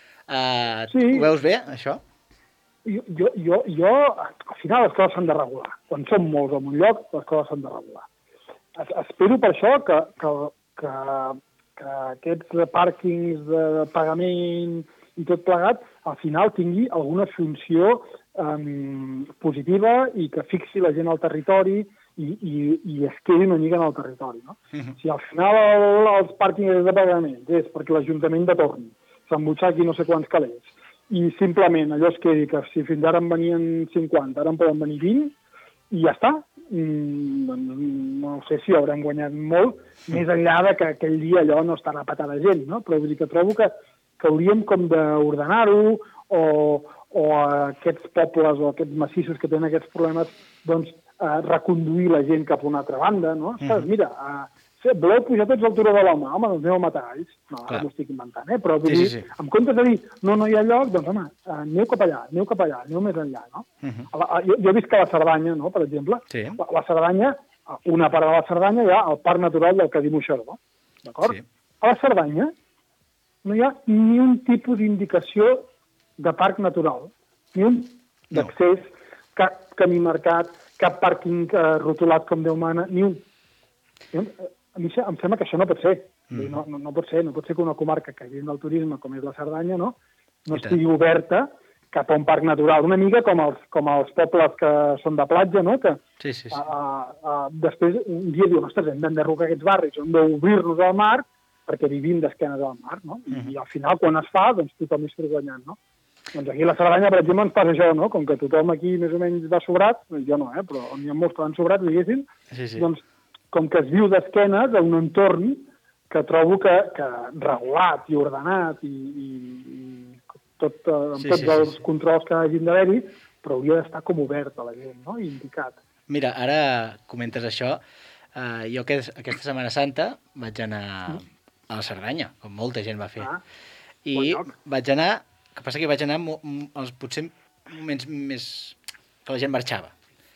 Uh, sí. Ho veus bé, això?
Jo, jo, jo, jo, al final les coses s'han de regular. Quan som molts en un lloc, les coses s'han de regular. Es, espero per això que, que, que, que aquests pàrquings de pagament i tot plegat, al final tingui alguna funció um, positiva i que fixi la gent al territori i, i, i es quedi una mica en el territori. No? Uh-huh. Si al final el, els pàrquings de pagaments és perquè l'Ajuntament de torn s'embutxaqui no sé quants calés i simplement allò es quedi que si fins ara en venien cinquanta, ara en poden venir vint, i ja està. Mm, no sé si haurem guanyat molt, més enllà de que aquell dia allò no estarà patat de gent, no? Però vull dir que trobo que, que hauríem com d'ordenar-ho o, o aquests pobles o aquests massissos que tenen aquests problemes, doncs, eh, reconduir la gent cap a una altra banda, no? Mm. Saps? Mira, eh, voleu pujar tots al turó de l'home? Home, doncs aneu a matar ells. No, ara m'ho estic inventant, eh? Però vull sí, dir, sí, sí. en comptes de dir no, no hi ha lloc, doncs home, aneu cap allà, aneu cap allà, aneu més enllà, no? Uh -huh. jo, jo he vist que a la Cerdanya, no?, per exemple, sí. la, la Cerdanya, una part de la Cerdanya hi ha el Parc Natural del Cadí-Moixeró, d'acord? Sí. A la Cerdanya no hi ha ni un tipus d'indicació de parc natural, ni un d'accés, no. cap camí marcat, cap pàrquing eh, rotulat com Déu mana, ni un. A mi em sembla que això no pot ser. Mm. No, no, no pot ser. No pot ser que una comarca que viu del turisme, com és la Cerdanya, no, no estigui oberta cap a un parc natural. Una mica com els, com els pobles que són de platja, no? Que
sí, sí, sí.
A, a, després un dia diuen, ostres, hem d'enderrocar aquests barris, hem d'obrir-nos al mar perquè vivim d'esquenes al mar, no? I, mm. I al final, quan es fa, doncs tothom hi surt guanyant, no? Doncs aquí a la Cerdanya, per exemple, ens passa això, no? Com que tothom aquí més o menys va sobrat, jo no, eh? Però n'hi ha molts que van sobrats, diguéssim, sí, sí. doncs com que es viu d'esquenes a un entorn que trobo que, que regulat i ordenat i, i, i tot, amb sí, tots sí, els sí, controls que hagin d'haver-hi, però hauria d'estar com obert a la gent, no? I indicat.
Mira, ara comentes això. Uh, jo aquest, aquesta Setmana Santa vaig anar mm. a la Cerdanya, com molta gent va fer. Ah, I vaig anar, el que passa que vaig anar als potser moments més que la gent marxava.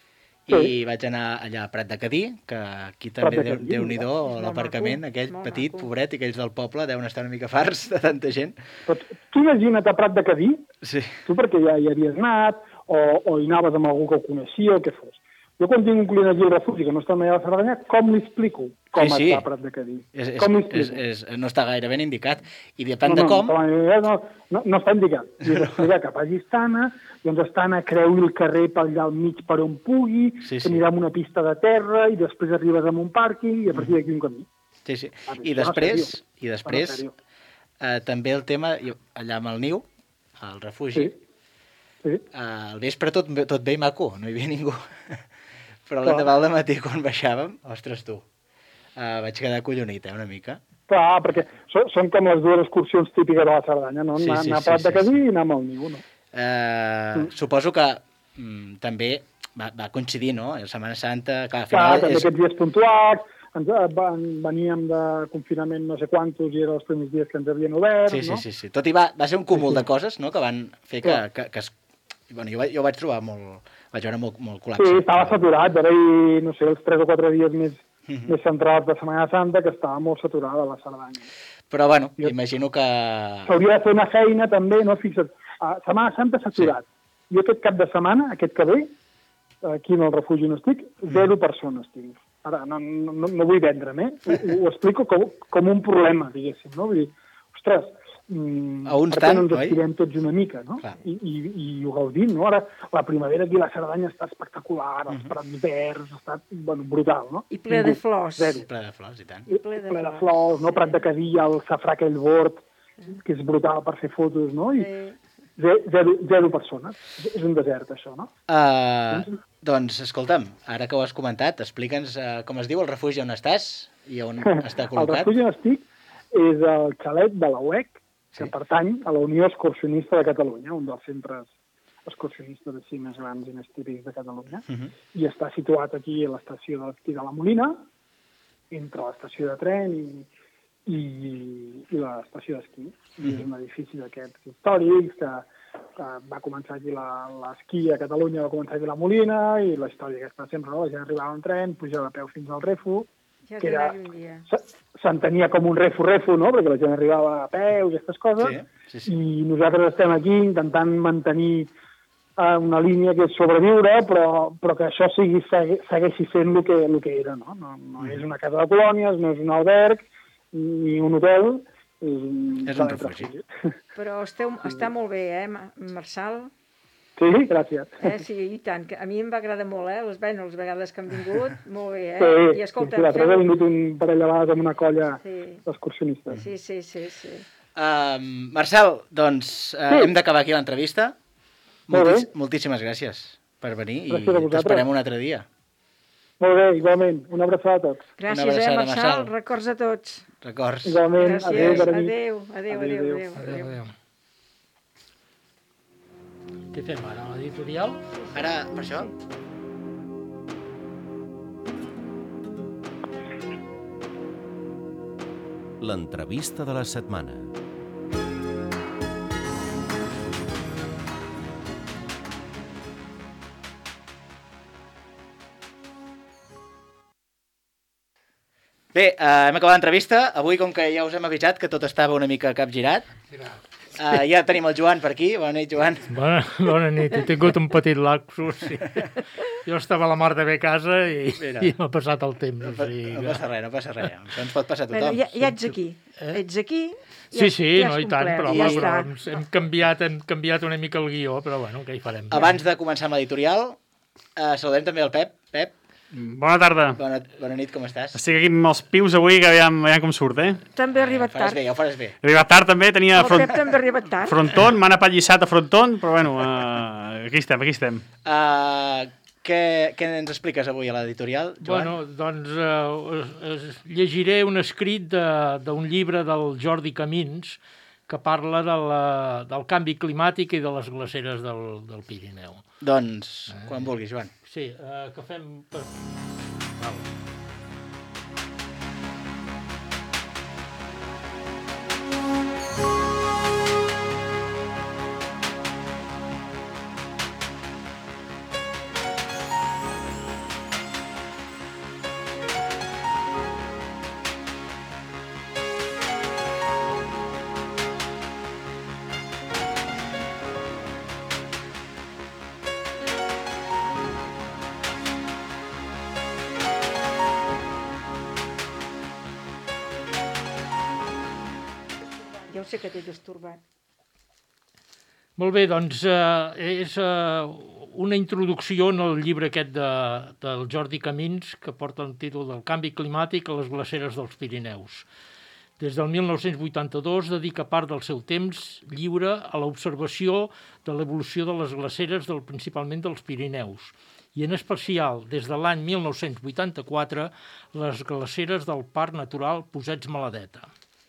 I sí. vaig anar allà a Prat de Cadí, que aquí també, de Déu, Déu-n'hi-do, l'aparcament, aquell petit, pobret, i aquells del poble deuen estar una mica farts de tanta gent.
Però tu imagina't a Prat de Cadí, sí. tu perquè ja hi havies anat, o, o hi anaves amb algú que ho coneixia, o què fos. Jo quan tinc un client aquí al refugi que no està mai a la Cerdanya, com li explico com sí, sí. està a Prat de Cadí?
És, com és, és, és, no està gaire ben indicat. I depèn no, no, de com...
No, no, no està indicat. I després cap a Llistana, doncs estan a creuir el carrer per allà al mig per on pugui, sí, sí. anirà amb una pista de terra i després arribes a un pàrquing i a partir d'aquí un camí.
Sí, sí. I després, i després eh, també el tema, allà amb el niu, al refugi, sí. Sí. Eh, al vespre tot, tot bé i maco, no hi havia ningú. Però l'endemà al matí, quan baixàvem, ostres, tu, uh, vaig quedar collonit, eh, una mica.
Clar, perquè són, són com les dues excursions típiques de la Cerdanya, no? Sí, sí, anar a Prat sí, de Cadí sí. i anar amb el niu, no?
Uh, mm. Suposo que mm, també va, va coincidir, no? La Setmana Santa, clar, al final...
Clar, també és... aquests dies puntuals, ens, van, veníem de confinament no sé quantos i eren els primers dies que ens havien obert,
sí,
no?
Sí, sí, sí. Tot i va, va ser un cúmul sí, sí. de coses, no?, que van fer que, que, que es... Bueno, jo, jo vaig trobar molt... Vaig veure molt, molt col·lapse.
Sí, estava saturat, era hi, no sé, els tres o quatre dies més, uh-huh. més centrals de Setmana Santa, que estava molt saturada la Cerdanya.
Però, bueno, jo, imagino que...
S'hauria de fer una feina, també, no? Fixa't, a Setmana Santa saturat. Sí. Jo aquest cap de setmana, aquest que ve, aquí en el refugi on estic, zero mm. persones tinc. Ara, no, no, no vull vendre'm, eh? Ho, ho explico com, com un problema, diguéssim, no? Vull dir, ostres... Mm,
a uns
per tant, ens estirem tots una mica, no? I, i, i ho gaudim, no? Ara, la primavera aquí a la Cerdanya està espectacular, els uh-huh. prats verds, està, bueno, brutal, no?
I ple de flors.
Zero. Ple de flors, i tant.
I ple de, ple de flors, no? Prat de Cadí, el safrà aquell bord, que és brutal per fer fotos, no? I zero, zero persones. És un desert, això, no?
Uh, doncs, escolta'm, ara que ho has comentat, explica'ns uh, com es diu el refugi on estàs i on està col·locat.
El refugi on estic és el xalet de la U E C, que sí. pertany a la Unió Excursionista de Catalunya, un dels centres excursionistes així més grans i més típics de Catalunya, uh-huh. i està situat aquí a l'estació de, de la Molina, entre l'estació de tren i, i, i l'estació d'esquí. Uh-huh. És un edifici d'aquests històrics que, que va començar aquí l'esquí a Catalunya, va començar aquí a la Molina, i la història aquesta sempre, no? La gent arribava en tren, pujava a peu fins al Refu,
ja
que era, s'entenia com un refu-refu, no?, perquè la gent arribava a peu i aquestes coses, sí, sí, sí. i nosaltres estem aquí intentant mantenir uh, una línia que és sobreviure, però, però que això sigui, segui, segueixi sent el que, el que era, no? No, no és una casa de colònies, no és un alberg, ni un hotel, és un,
és un refugi. refugi.
Però esteu, està molt bé, eh, Marçal?
Sí, gràcies.
Eh, sí, i tant. A mi em va agradar molt, eh? Les, bueno, les vegades que han vingut, molt bé, eh?
Sí,
I escolta,
sí, l'altre dia ha vingut un parell de vegades amb una colla
sí.
d'excursionistes.
Sí, sí, sí, sí.
Uh, Marcel, doncs uh, sí. hem d'acabar aquí l'entrevista. Moltis, moltíssimes gràcies per venir i t'esperem un altre dia.
Molt bé, igualment. Una abraçada a tots.
Gràcies, abraçada, eh, Marçal. Marçal. Records a tots.
Records.
Igualment.
Gràcies.
Adéu,
adéu, adéu, adéu, adéu, adéu, adéu.
Què fem ara, l'editorial?
Ara, per això...
L'entrevista de la setmana.
Bé, uh, hem acabat l'entrevista. Avui, com que ja us hem avisat que tot estava una mica capgirat, uh, ja tenim el Joan per aquí. Bona nit, Joan.
Bona, bona nit. He tingut un petit lapsus. Sí. Jo estava a la mar de bé a casa i, i m'ha passat el temps.
No,
o sigui,
no passa res, no passa res. Això ens pot passar a tothom.
Bueno, ja, ja ets aquí. Eh? Ets aquí.
Ja, sí, sí,
ja
no, i tant, però,
ja
però hem, canviat, hem canviat una mica el guió, però bueno, què hi farem?
Abans de començar amb l'editorial, uh, saludem també el Pep. Pep.
Bona tarda.
Bona, bona nit, com estàs?
Estic aquí amb els pius avui, que aviam, aviam com surt, eh?
També ha arribat
tard.
bé,
ja ho faràs bé.
He arribat tard, també, tenia...
El front... Pep també ha arribat tard.
Fronton, m'han apallissat a Fronton, però bueno, uh, aquí estem, aquí estem.
Uh, què, què ens expliques avui a l'editorial, Joan?
Bueno, doncs uh, llegiré un escrit d'un llibre del Jordi Camins que parla de la, del canvi climàtic i de les glaceres del, del Pirineu.
Doncs, eh? Quan vulguis, Joan.
Sí, uh, que fem... Per... Vale.
Ja ho sé que t'he destorbat.
Molt bé, doncs eh, és eh, una introducció en el llibre aquest de, del Jordi Camins que porta el títol del canvi climàtic a les glaceres dels Pirineus. Des del mil nou-cents vuitanta-dos dedica part del seu temps lliure a l'observació de l'evolució de les glaceres del, principalment dels Pirineus i en especial des de l'any mil nou-cents vuitanta-quatre les glaceres del Parc Natural Posets Maladeta.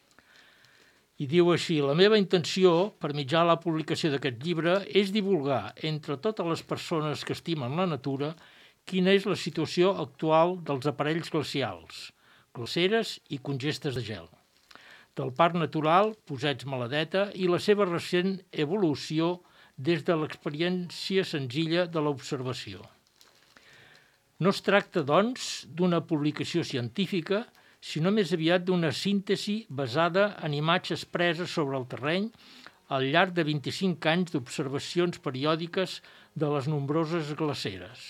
I diu així: la meva intenció, per mitjà de la publicació d'aquest llibre, és divulgar entre totes les persones que estimen la natura quina és la situació actual dels aparells glacials, glaceres i congestes de gel, del Parc Natural Posets Maladeta i la seva recent evolució des de l'experiència senzilla de l'observació. No es tracta, doncs, d'una publicació científica, sinó més aviat d'una síntesi basada en imatges preses sobre el terreny al llarg de vint-i-cinc anys d'observacions periòdiques de les nombroses glaceres.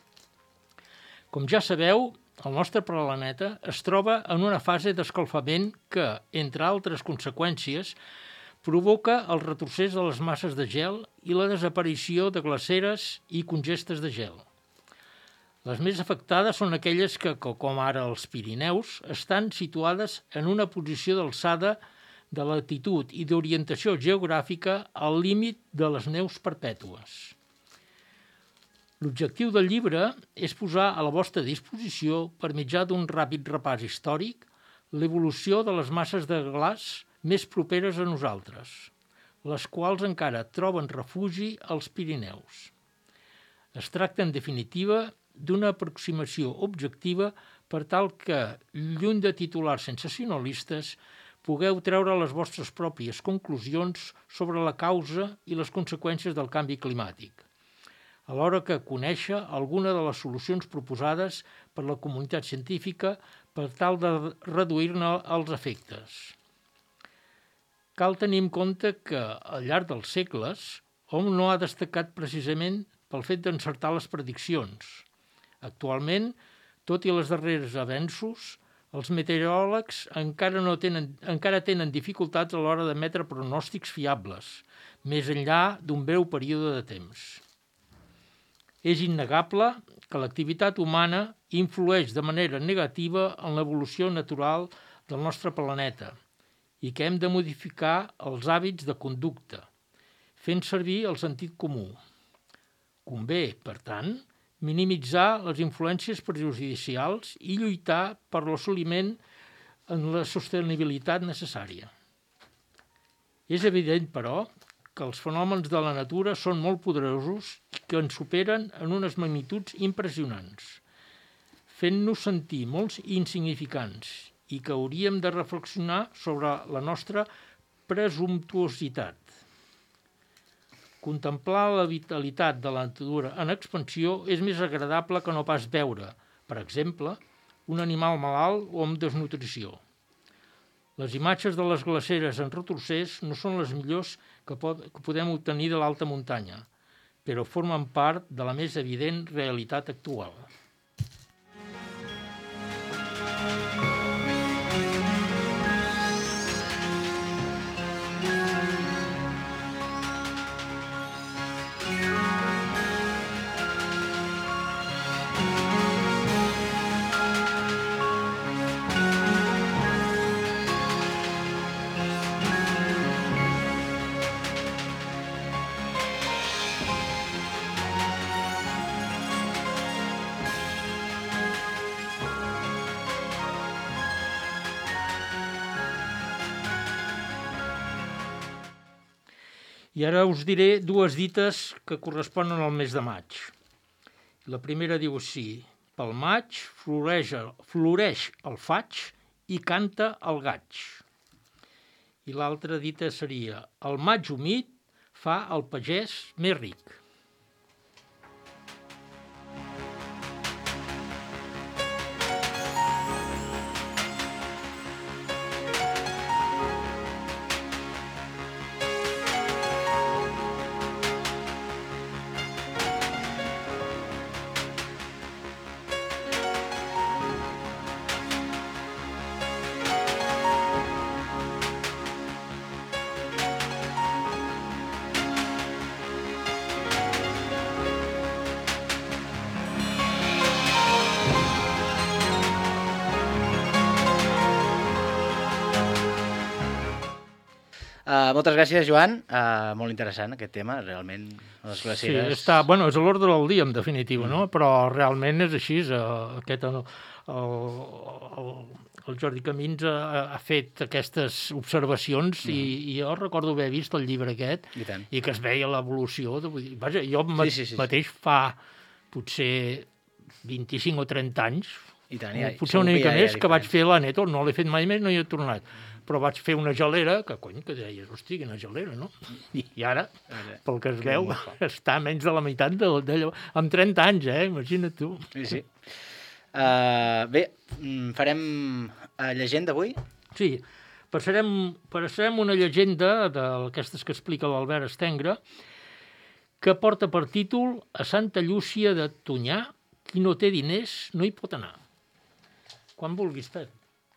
Com ja sabeu, el nostre planeta es troba en una fase d'escalfament que, entre altres conseqüències, provoca el retrocés de les masses de gel i la desaparició de glaceres i congestes de gel. Les més afectades són aquelles que, com ara els Pirineus, estan situades en una posició d'alçada de latitud i d'orientació geogràfica al límit de les neus perpètues. L'objectiu del llibre és posar a la vostra disposició, per mitjà d'un ràpid repàs històric, l'evolució de les masses de glaç més properes a nosaltres, les quals encara troben refugi als Pirineus. Es tracta, en definitiva, d'una aproximació objectiva per tal que, lluny de titulars sensacionalistes, pugueu treure les vostres pròpies conclusions sobre la causa i les conseqüències del canvi climàtic, alhora que conèixer alguna de les solucions proposades per la comunitat científica per tal de reduir-ne els efectes. Cal tenir en compte que, al llarg dels segles, hom no ha destacat precisament pel fet d'encertar les prediccions. Actualment, tot i els darrers avenços,
Els meteoròlegs encara, no tenen, encara tenen dificultats a l'hora d'emetre pronòstics fiables, més enllà d'un breu període de temps. És innegable que l'activitat humana influeix de manera negativa en l'evolució natural del nostre planeta i que hem de modificar els hàbits de conducta, fent servir el sentit comú. Convé, per tant, minimitzar les influències perjudicials i lluitar per l'assoliment en la sostenibilitat necessària. És evident, però, que els fenòmens de la natura són molt poderosos i que ens superen en unes magnituds impressionants, fent-nos sentir molt insignificants i que hauríem de reflexionar sobre la nostra presumptuositat. Contemplar la vitalitat de la natura en expansió és més agradable que no pas veure, per exemple, un animal malalt o amb desnutrició. Les imatges de les glaceres en retrocés no són les millors que, pot, que podem obtenir de l'alta muntanya, però formen part de la més evident realitat actual. I ara us diré dues dites que corresponen al mes de maig. La primera diu així: pel maig floreix, floreix el faig i canta el gaig. I l'altra dita seria: el maig humit fa el pagès més ric.
Uh, moltes gràcies, Joan. Uh, molt interessant aquest tema, realment. Les glaceres...
Sí, està, bueno, és a l'ordre del dia, en definitiva, mm. no? Però realment és així. Uh, aquest, el, el, el Jordi Camins ha, ha fet aquestes observacions mm. i, i jo recordo haver vist el llibre aquest i, i que es veia l'evolució. De, vaja, jo sí, sí, sí. mateix fa potser vint-i-cinc o trenta anys, I tant, ja, potser una mica més, que vaig fer la Neto, no l'he fet mai més, no hi he tornat. Però vaig fer una gelera, que cony, que deies, hosti, quina gelera, no? I, i ara, pel que es veu, està menys de la meitat de, de, amb trenta anys, eh? Imagina't tu.
Sí, sí. Uh, bé, farem uh, llegenda avui?
Sí, passarem, passarem una llegenda d'aquestes que explica l'Albert Estengre, que porta per títol A Santa Llúcia de Tonyà, qui no té diners no hi pot anar. Quan vulguis, Pep.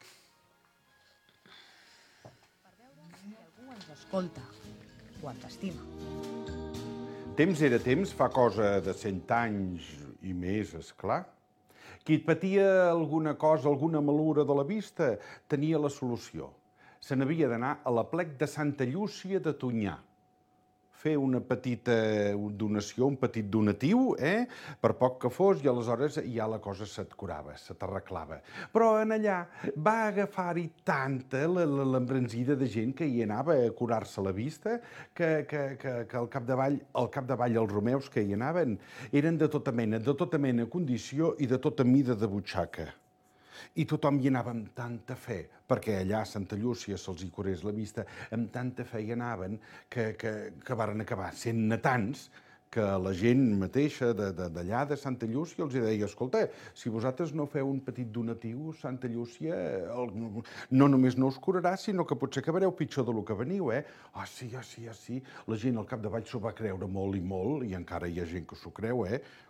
Escolta, quan t'estima.
Temps era temps, fa cosa de cent anys i més, esclar. Qui et patia alguna cosa, alguna malura de la vista, tenia la solució. Se n'havia d'anar a l'aplec de Santa Llúcia de Tonyà. Fer una petita donació, un petit donatiu, eh? per poc que fos, i aleshores ja la cosa se't curava, se t'arreglava. Però en allà va agafar-hi tanta l'embranzida de gent que hi anava a curar-se la vista que, que, que, que al capdavall, al capdavall els romeus que hi anaven eren de tota mena, de tota mena condició i de tota mida de butxaca. I tothom hi anava amb tanta fe, perquè allà a Santa Llúcia se'ls hi curés la vista, amb tanta fe hi anaven que, que, que varen acabar sent-ne tants que la gent mateixa d'allà de Santa Llúcia els deia: escolta, si vosaltres no feu un petit donatiu, Santa Llúcia el, no només no us curarà, sinó que potser acabareu pitjor del que veniu, eh? Ah, sí, ah, sí, ah, sí. La gent al capdavall s'ho va creure molt i molt, i encara hi ha gent que s'ho creu, eh?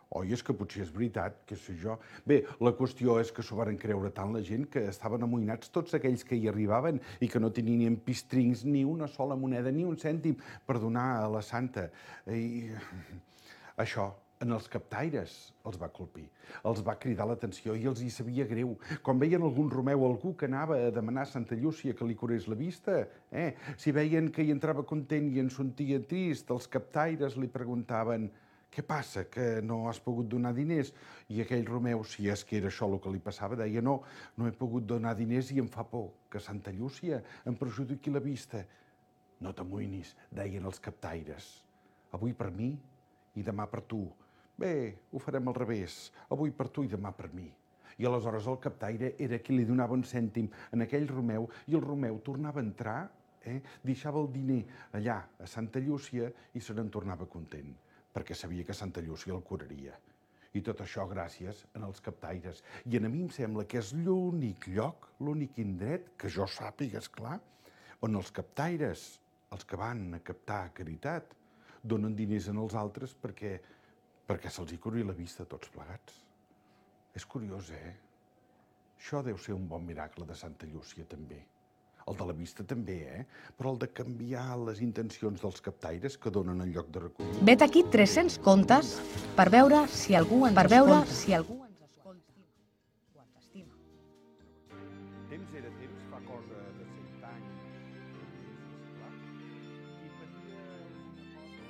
Oi, és que potser és veritat, què sé jo. Bé, la qüestió és que s'ho varen creure tant la gent que estaven amoïnats tots aquells que hi arribaven i que no tenien ni en pistrings ni una sola moneda, ni un cèntim per donar a la santa. I això, en els captaires els va colpir, els va cridar l'atenció i els hi sabia greu. Quan veien algun romeu o algú que anava a demanar a Santa Llúcia que li curés la vista, eh? si veien que hi entrava content i en sortia trist, els captaires li preguntaven: què passa, que no has pogut donar diners? I aquell Romeu, si és que era això el que li passava, deia: no, no he pogut donar diners i em fa por que Santa Llúcia em perjudiqui la vista. No t'amoïnis, deien els captaires. Avui per mi i demà per tu. Bé, ho farem al revés. Avui per tu i demà per mi. I aleshores el captaire era qui li donava un cèntim en aquell Romeu i el Romeu tornava a entrar, eh? deixava el diner allà a Santa Llúcia i se n'en tornava content, perquè sabia que Santa Llúcia el curaria. I tot això gràcies als captaires. I a mi em sembla que és l'únic lloc, l'únic indret, que jo sàpiga, esclar, on els captaires, els que van a captar caritat, donen diners als altres perquè, perquè se'ls hi curi la vista tots plegats. És curiós, eh? Això deu ser un bon miracle de Santa Llúcia, també. El de la vista també, eh? Però el de canviar les intencions dels captaires que donen en lloc de recollir.
Vet aquí tres-cents contes per veure si algú ens per veure si algú ens escolta o ens estima.
Temps era temps, fa cosa de cent anys. Esclar. I patia una cosa...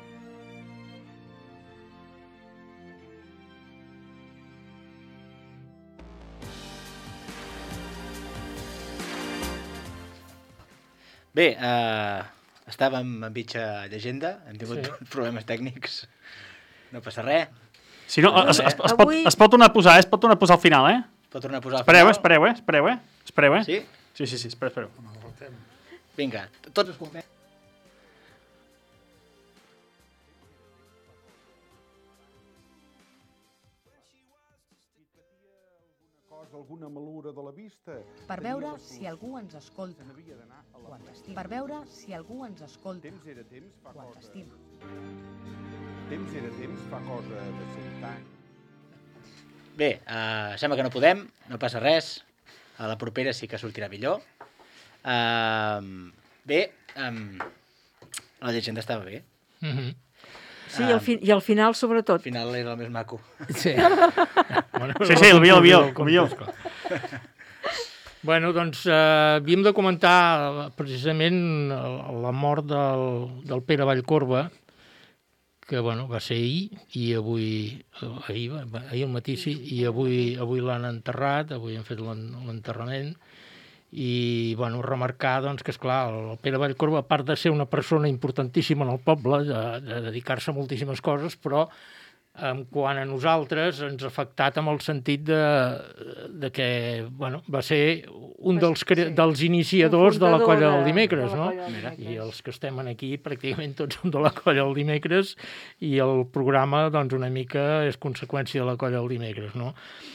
Bé, eh, estàvem en mitja llegenda, hem tingut
Sí.
problemes tècnics, no passa res.
Si no, es, es, es, pot,
Avui-
es pot tornar a posar, eh? Es pot tornar a posar al final, eh?
Pot tornar a posar al
Espereu, eh?
final?
Espereu, eh? Espereu, eh? Espereu, eh?
Sí?
Sí, sí, sí, espereu, espereu.
Vinga, tots escoltem.
cosa, alguna malura de la vista.
Per
Tenia
veure
la
si
solució.
algú ens escolta
Se n'havia d'anar a la
o ens
festa.
estima. Per veure si algú ens escolta
Temps era temps, fa
o ens
cosa...
estima.
Temps era temps, fa cosa de cent anys.
Bé, uh, sembla que no podem, no passa res. A la propera sí que sortirà millor. Uh, bé, um, la llegenda estava bé.
Mm -hmm.
Sí, i al, fi, i al final, sobretot.
Al final era el més maco.
Sí.
Bueno, sí, sí, el millor, el millor, el millor.
Bueno, doncs eh, havíem de comentar precisament la mort del, del Pere Vallcorba, que bueno, va ser ahir, i avui, ahir, ahir al matí sí, i avui, avui l'han enterrat, avui han fet l'enterrament, i bueno, remarcar doncs, que, esclar, el Pere Vallcorba, a part de ser una persona importantíssima en el poble, de, de dedicar-se a moltíssimes coses, però en quant a nosaltres ens ha afectat amb el sentit de, de que bueno, va ser un dels, cre... dels iniciadors de la colla del dimecres, no? I els que estem aquí pràcticament tots som de la colla del dimecres i el programa doncs, una mica és conseqüència de la colla del dimecres, no?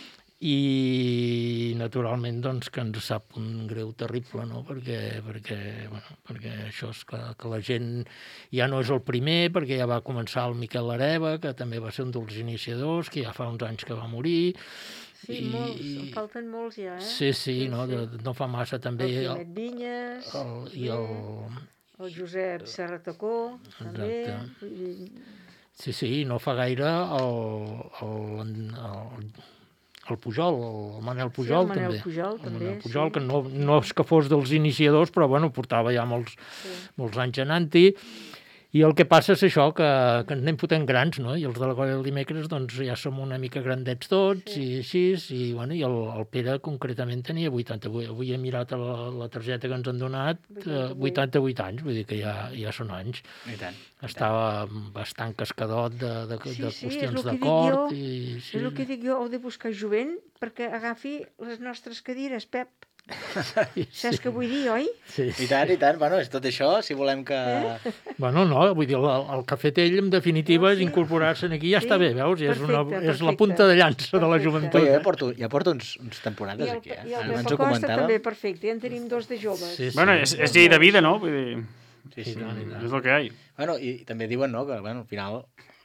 I naturalment doncs, que ens sap un greu terrible, no? perquè, perquè, bueno, perquè això és que, que la gent ja no és el primer, perquè ja va començar el Miquel Areva, que també va ser un dels iniciadors, que ja fa uns anys que va morir.
Sí, i... molts, en falten molts ja, eh?
Sí, sí, no, de, no fa massa també...
El Quimet Vinyes,
el, i el...
el Josep Serratacó, també.
Sí, sí, no fa gaire el... el, el el Pujol, el Manel Pujol,
sí, el Manel
també.
Pujol,
el
també,
Manel Pujol,
sí.
que no, no és que fos dels iniciadors, però bueno, portava ja molts, sí. molts anys anant-hi. I el que passa és això, que, que ens anem fotent grans, no? I els de la colla del dimecres doncs, ja som una mica grandets tots, sí. i així, i, bueno, i el, el Pere concretament tenia vuitanta-vuit. Avui he mirat la, la targeta que ens han donat, vuitanta-vuit, vuitanta-vuit anys, vull dir que ja, ja són anys.
I tant.
Estava bastant cascadot de, de,
sí,
de
sí,
qüestions de cort.
Sí,
sí.
És el que dic jo, heu de buscar jovent perquè agafi les nostres cadires, Pep. Sí. Saps què vull dir, oi?
Sí, sí.
I tant, i tant. Bueno, és tot això, si volem que...
Eh?
Bueno, no, vull dir, el, el que ha fet ell, en definitiva, no, sí. és incorporar-se aquí, ja sí. està bé, veus? I és, una, és la punta de llança perfecte. De la joventut.
Però jo ja porto, ja porto uns, uns temporades
el,
aquí, eh?
I el Pep Acosta també, perfecte, ja en tenim dos de joves.
Sí, sí. Bueno, és, és llei de vida, no? Vull dir...
Sí, sí.
És el que hi ha.
Bueno, i també diuen, no?, que, bueno, al final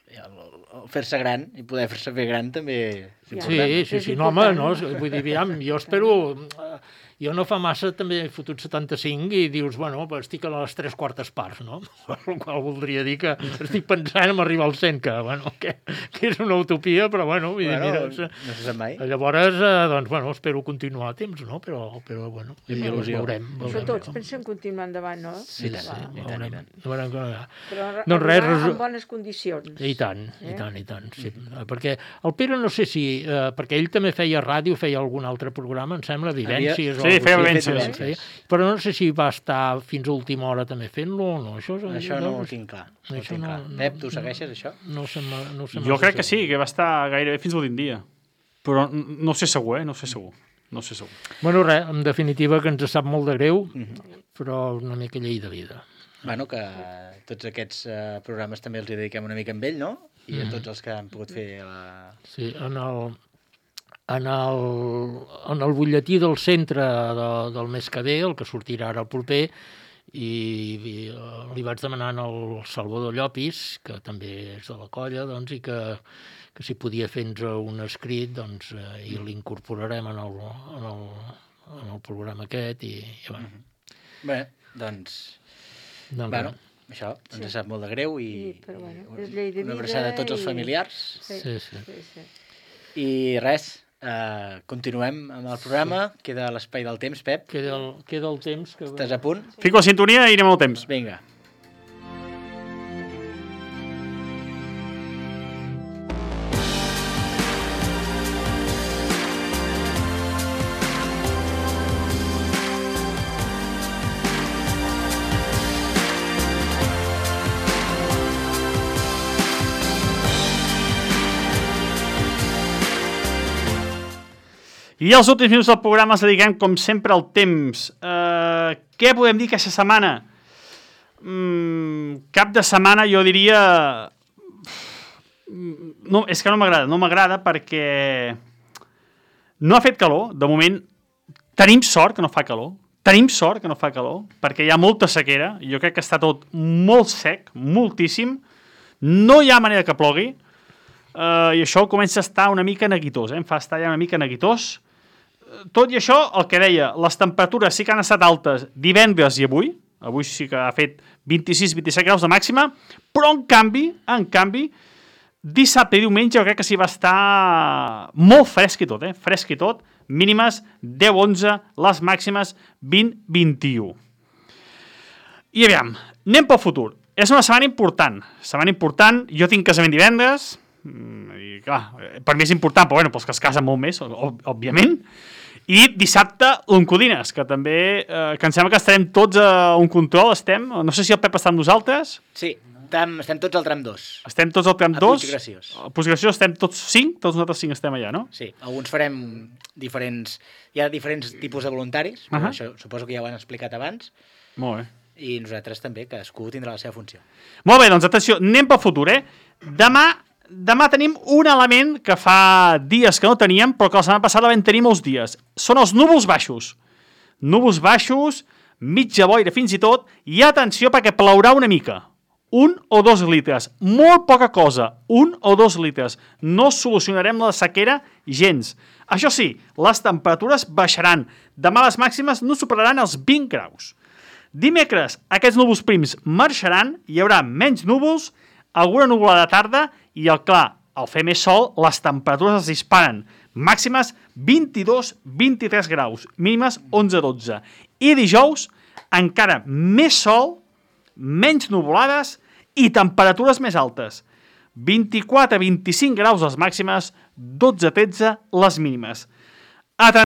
fer-se gran i poder fer-se fer gran també és important.
Sí, sí, sí, no, home, no, vull dir, aviam, jo espero... Jo no fa massa també he fotut setanta-cinc i dius, bueno, estic a les tres quartes parts, no? El qual voldria dir que estic pensant en arribar al cent, que, bueno, que, que és una utopia, però, bueno, vull
bueno
dir,
mira... No se sap mai.
Llavors, doncs, bueno, espero continuar a temps, no? Però, però bueno, il·lusió. Veurem.
Això tots, pensem continuar endavant, no?
Sí, sí, sí, i tant, i tant.
Però
doncs res,
arribar en bones condicions.
I tant, i tant, i tant, sí. Perquè el Pere, no sé si... Perquè ell també feia ràdio, feia algun altre programa, em sembla, Vivències...
Sí, feia vivències.
Però no sé si va estar fins a última hora també fent-lo o no. Això,
això no ho tinc clar. No ho tinc clar. Pep, tu segueixes això?
No sé, no sé
jo crec que sí, que va estar gairebé fins a l'últim dia. Però no sé segur, eh? No sé segur. No sé segur.
Bueno, res, en definitiva que ens sap molt de greu, però una mica llei de vida.
Bueno, que tots aquests programes també els dediquem una mica amb ell, no? I a tots els que han pogut fer la...
Sí, en el... En el, en el butlletí del centre de, del mes que ve, el que sortirà ara el proper, i, i li vaig demanar al Salvador Llopis, que també és de la colla, doncs, i que, que si podia fer-nos un escrit, doncs, eh, i l'incorporarem en, el, en, el, en el programa aquest. I, i bueno.
Bé, doncs... doncs bueno, bé. Això ens sí. sap molt de greu i,
sí, però, bueno, és llei de
una abraçada a tots i... els familiars.
Sí, sí. sí.
sí, sí.
I res... Uh, continuem amb el programa. Sí. Queda l'espai del temps, Pep.
Queda el, queda el temps. Que...
Estàs a punt?
Sí. Fico la sintonia i anem al temps.
Vinga.
I els últims minuts del programa els dediquem, com sempre, al temps. Uh, què podem dir aquesta setmana? Mm, cap de setmana, jo diria... No, és que no m'agrada, no m'agrada perquè no ha fet calor. De moment, tenim sort que no fa calor. Tenim sort que no fa calor, perquè hi ha molta sequera. Jo crec que està tot molt sec, moltíssim. No hi ha manera que plogui. Uh, I això comença a estar una mica neguitós, eh? Em fa estar ja una mica neguitós. Tot i això, el que deia, les temperatures sí que han estat altes divendres i avui, avui sí que ha fet vint-i-sis vint-i-set graus de màxima, però en canvi, en canvi, dissabte i diumenge jo crec que sí va estar molt fresc i tot, eh? Fresc i tot, mínimes deu onze, les màximes vint vint-i-u. I aviam, anem pel futur. És una setmana important, setmana important, jo tinc casament divendres, i clar, per mi és important, però bueno, pels que es casen molt més, òbviament. I dissabte, l'Oncodines, que també, eh, que em sembla que estarem tots a un control, estem, no sé si el Pep està amb nosaltres.
Sí, estem, estem tots al tram dos.
Estem tots al tram dos.
A Puig Graciós.
A Puig Graciós estem tots cinc, tots nosaltres cinc estem allà, no?
Sí, alguns farem diferents, hi ha diferents tipus de voluntaris, però uh-huh. això suposo que ja ho han explicat abans.
Molt bé.
I nosaltres també, cadascú tindrà la seva funció.
Molt bé, doncs atenció, anem pel futur, eh? Demà Demà tenim un element que fa dies que no teníem, però que la setmana passada vam tenir molts dies. Són els núvols baixos. Núvols baixos, mitja boira fins i tot, i atenció perquè plourà una mica. Un o dos litres. Molt poca cosa. Un o dos litres. No solucionarem la sequera gens. Això sí, les temperatures baixaran. Demà les màximes no superaran els vint graus. Dimecres, aquests núvols prims marxaran, hi haurà menys núvols, alguna nuvolada de tarda, i el clar, al fer més sol, les temperatures es disparen. Màximes vint-i-dos vint-i-tres graus, mínimes onze dotze. I dijous, encara més sol, menys nuvolades i temperatures més altes. vint-i-quatre vint-i-cinc graus les màximes, dotze tretze les mínimes.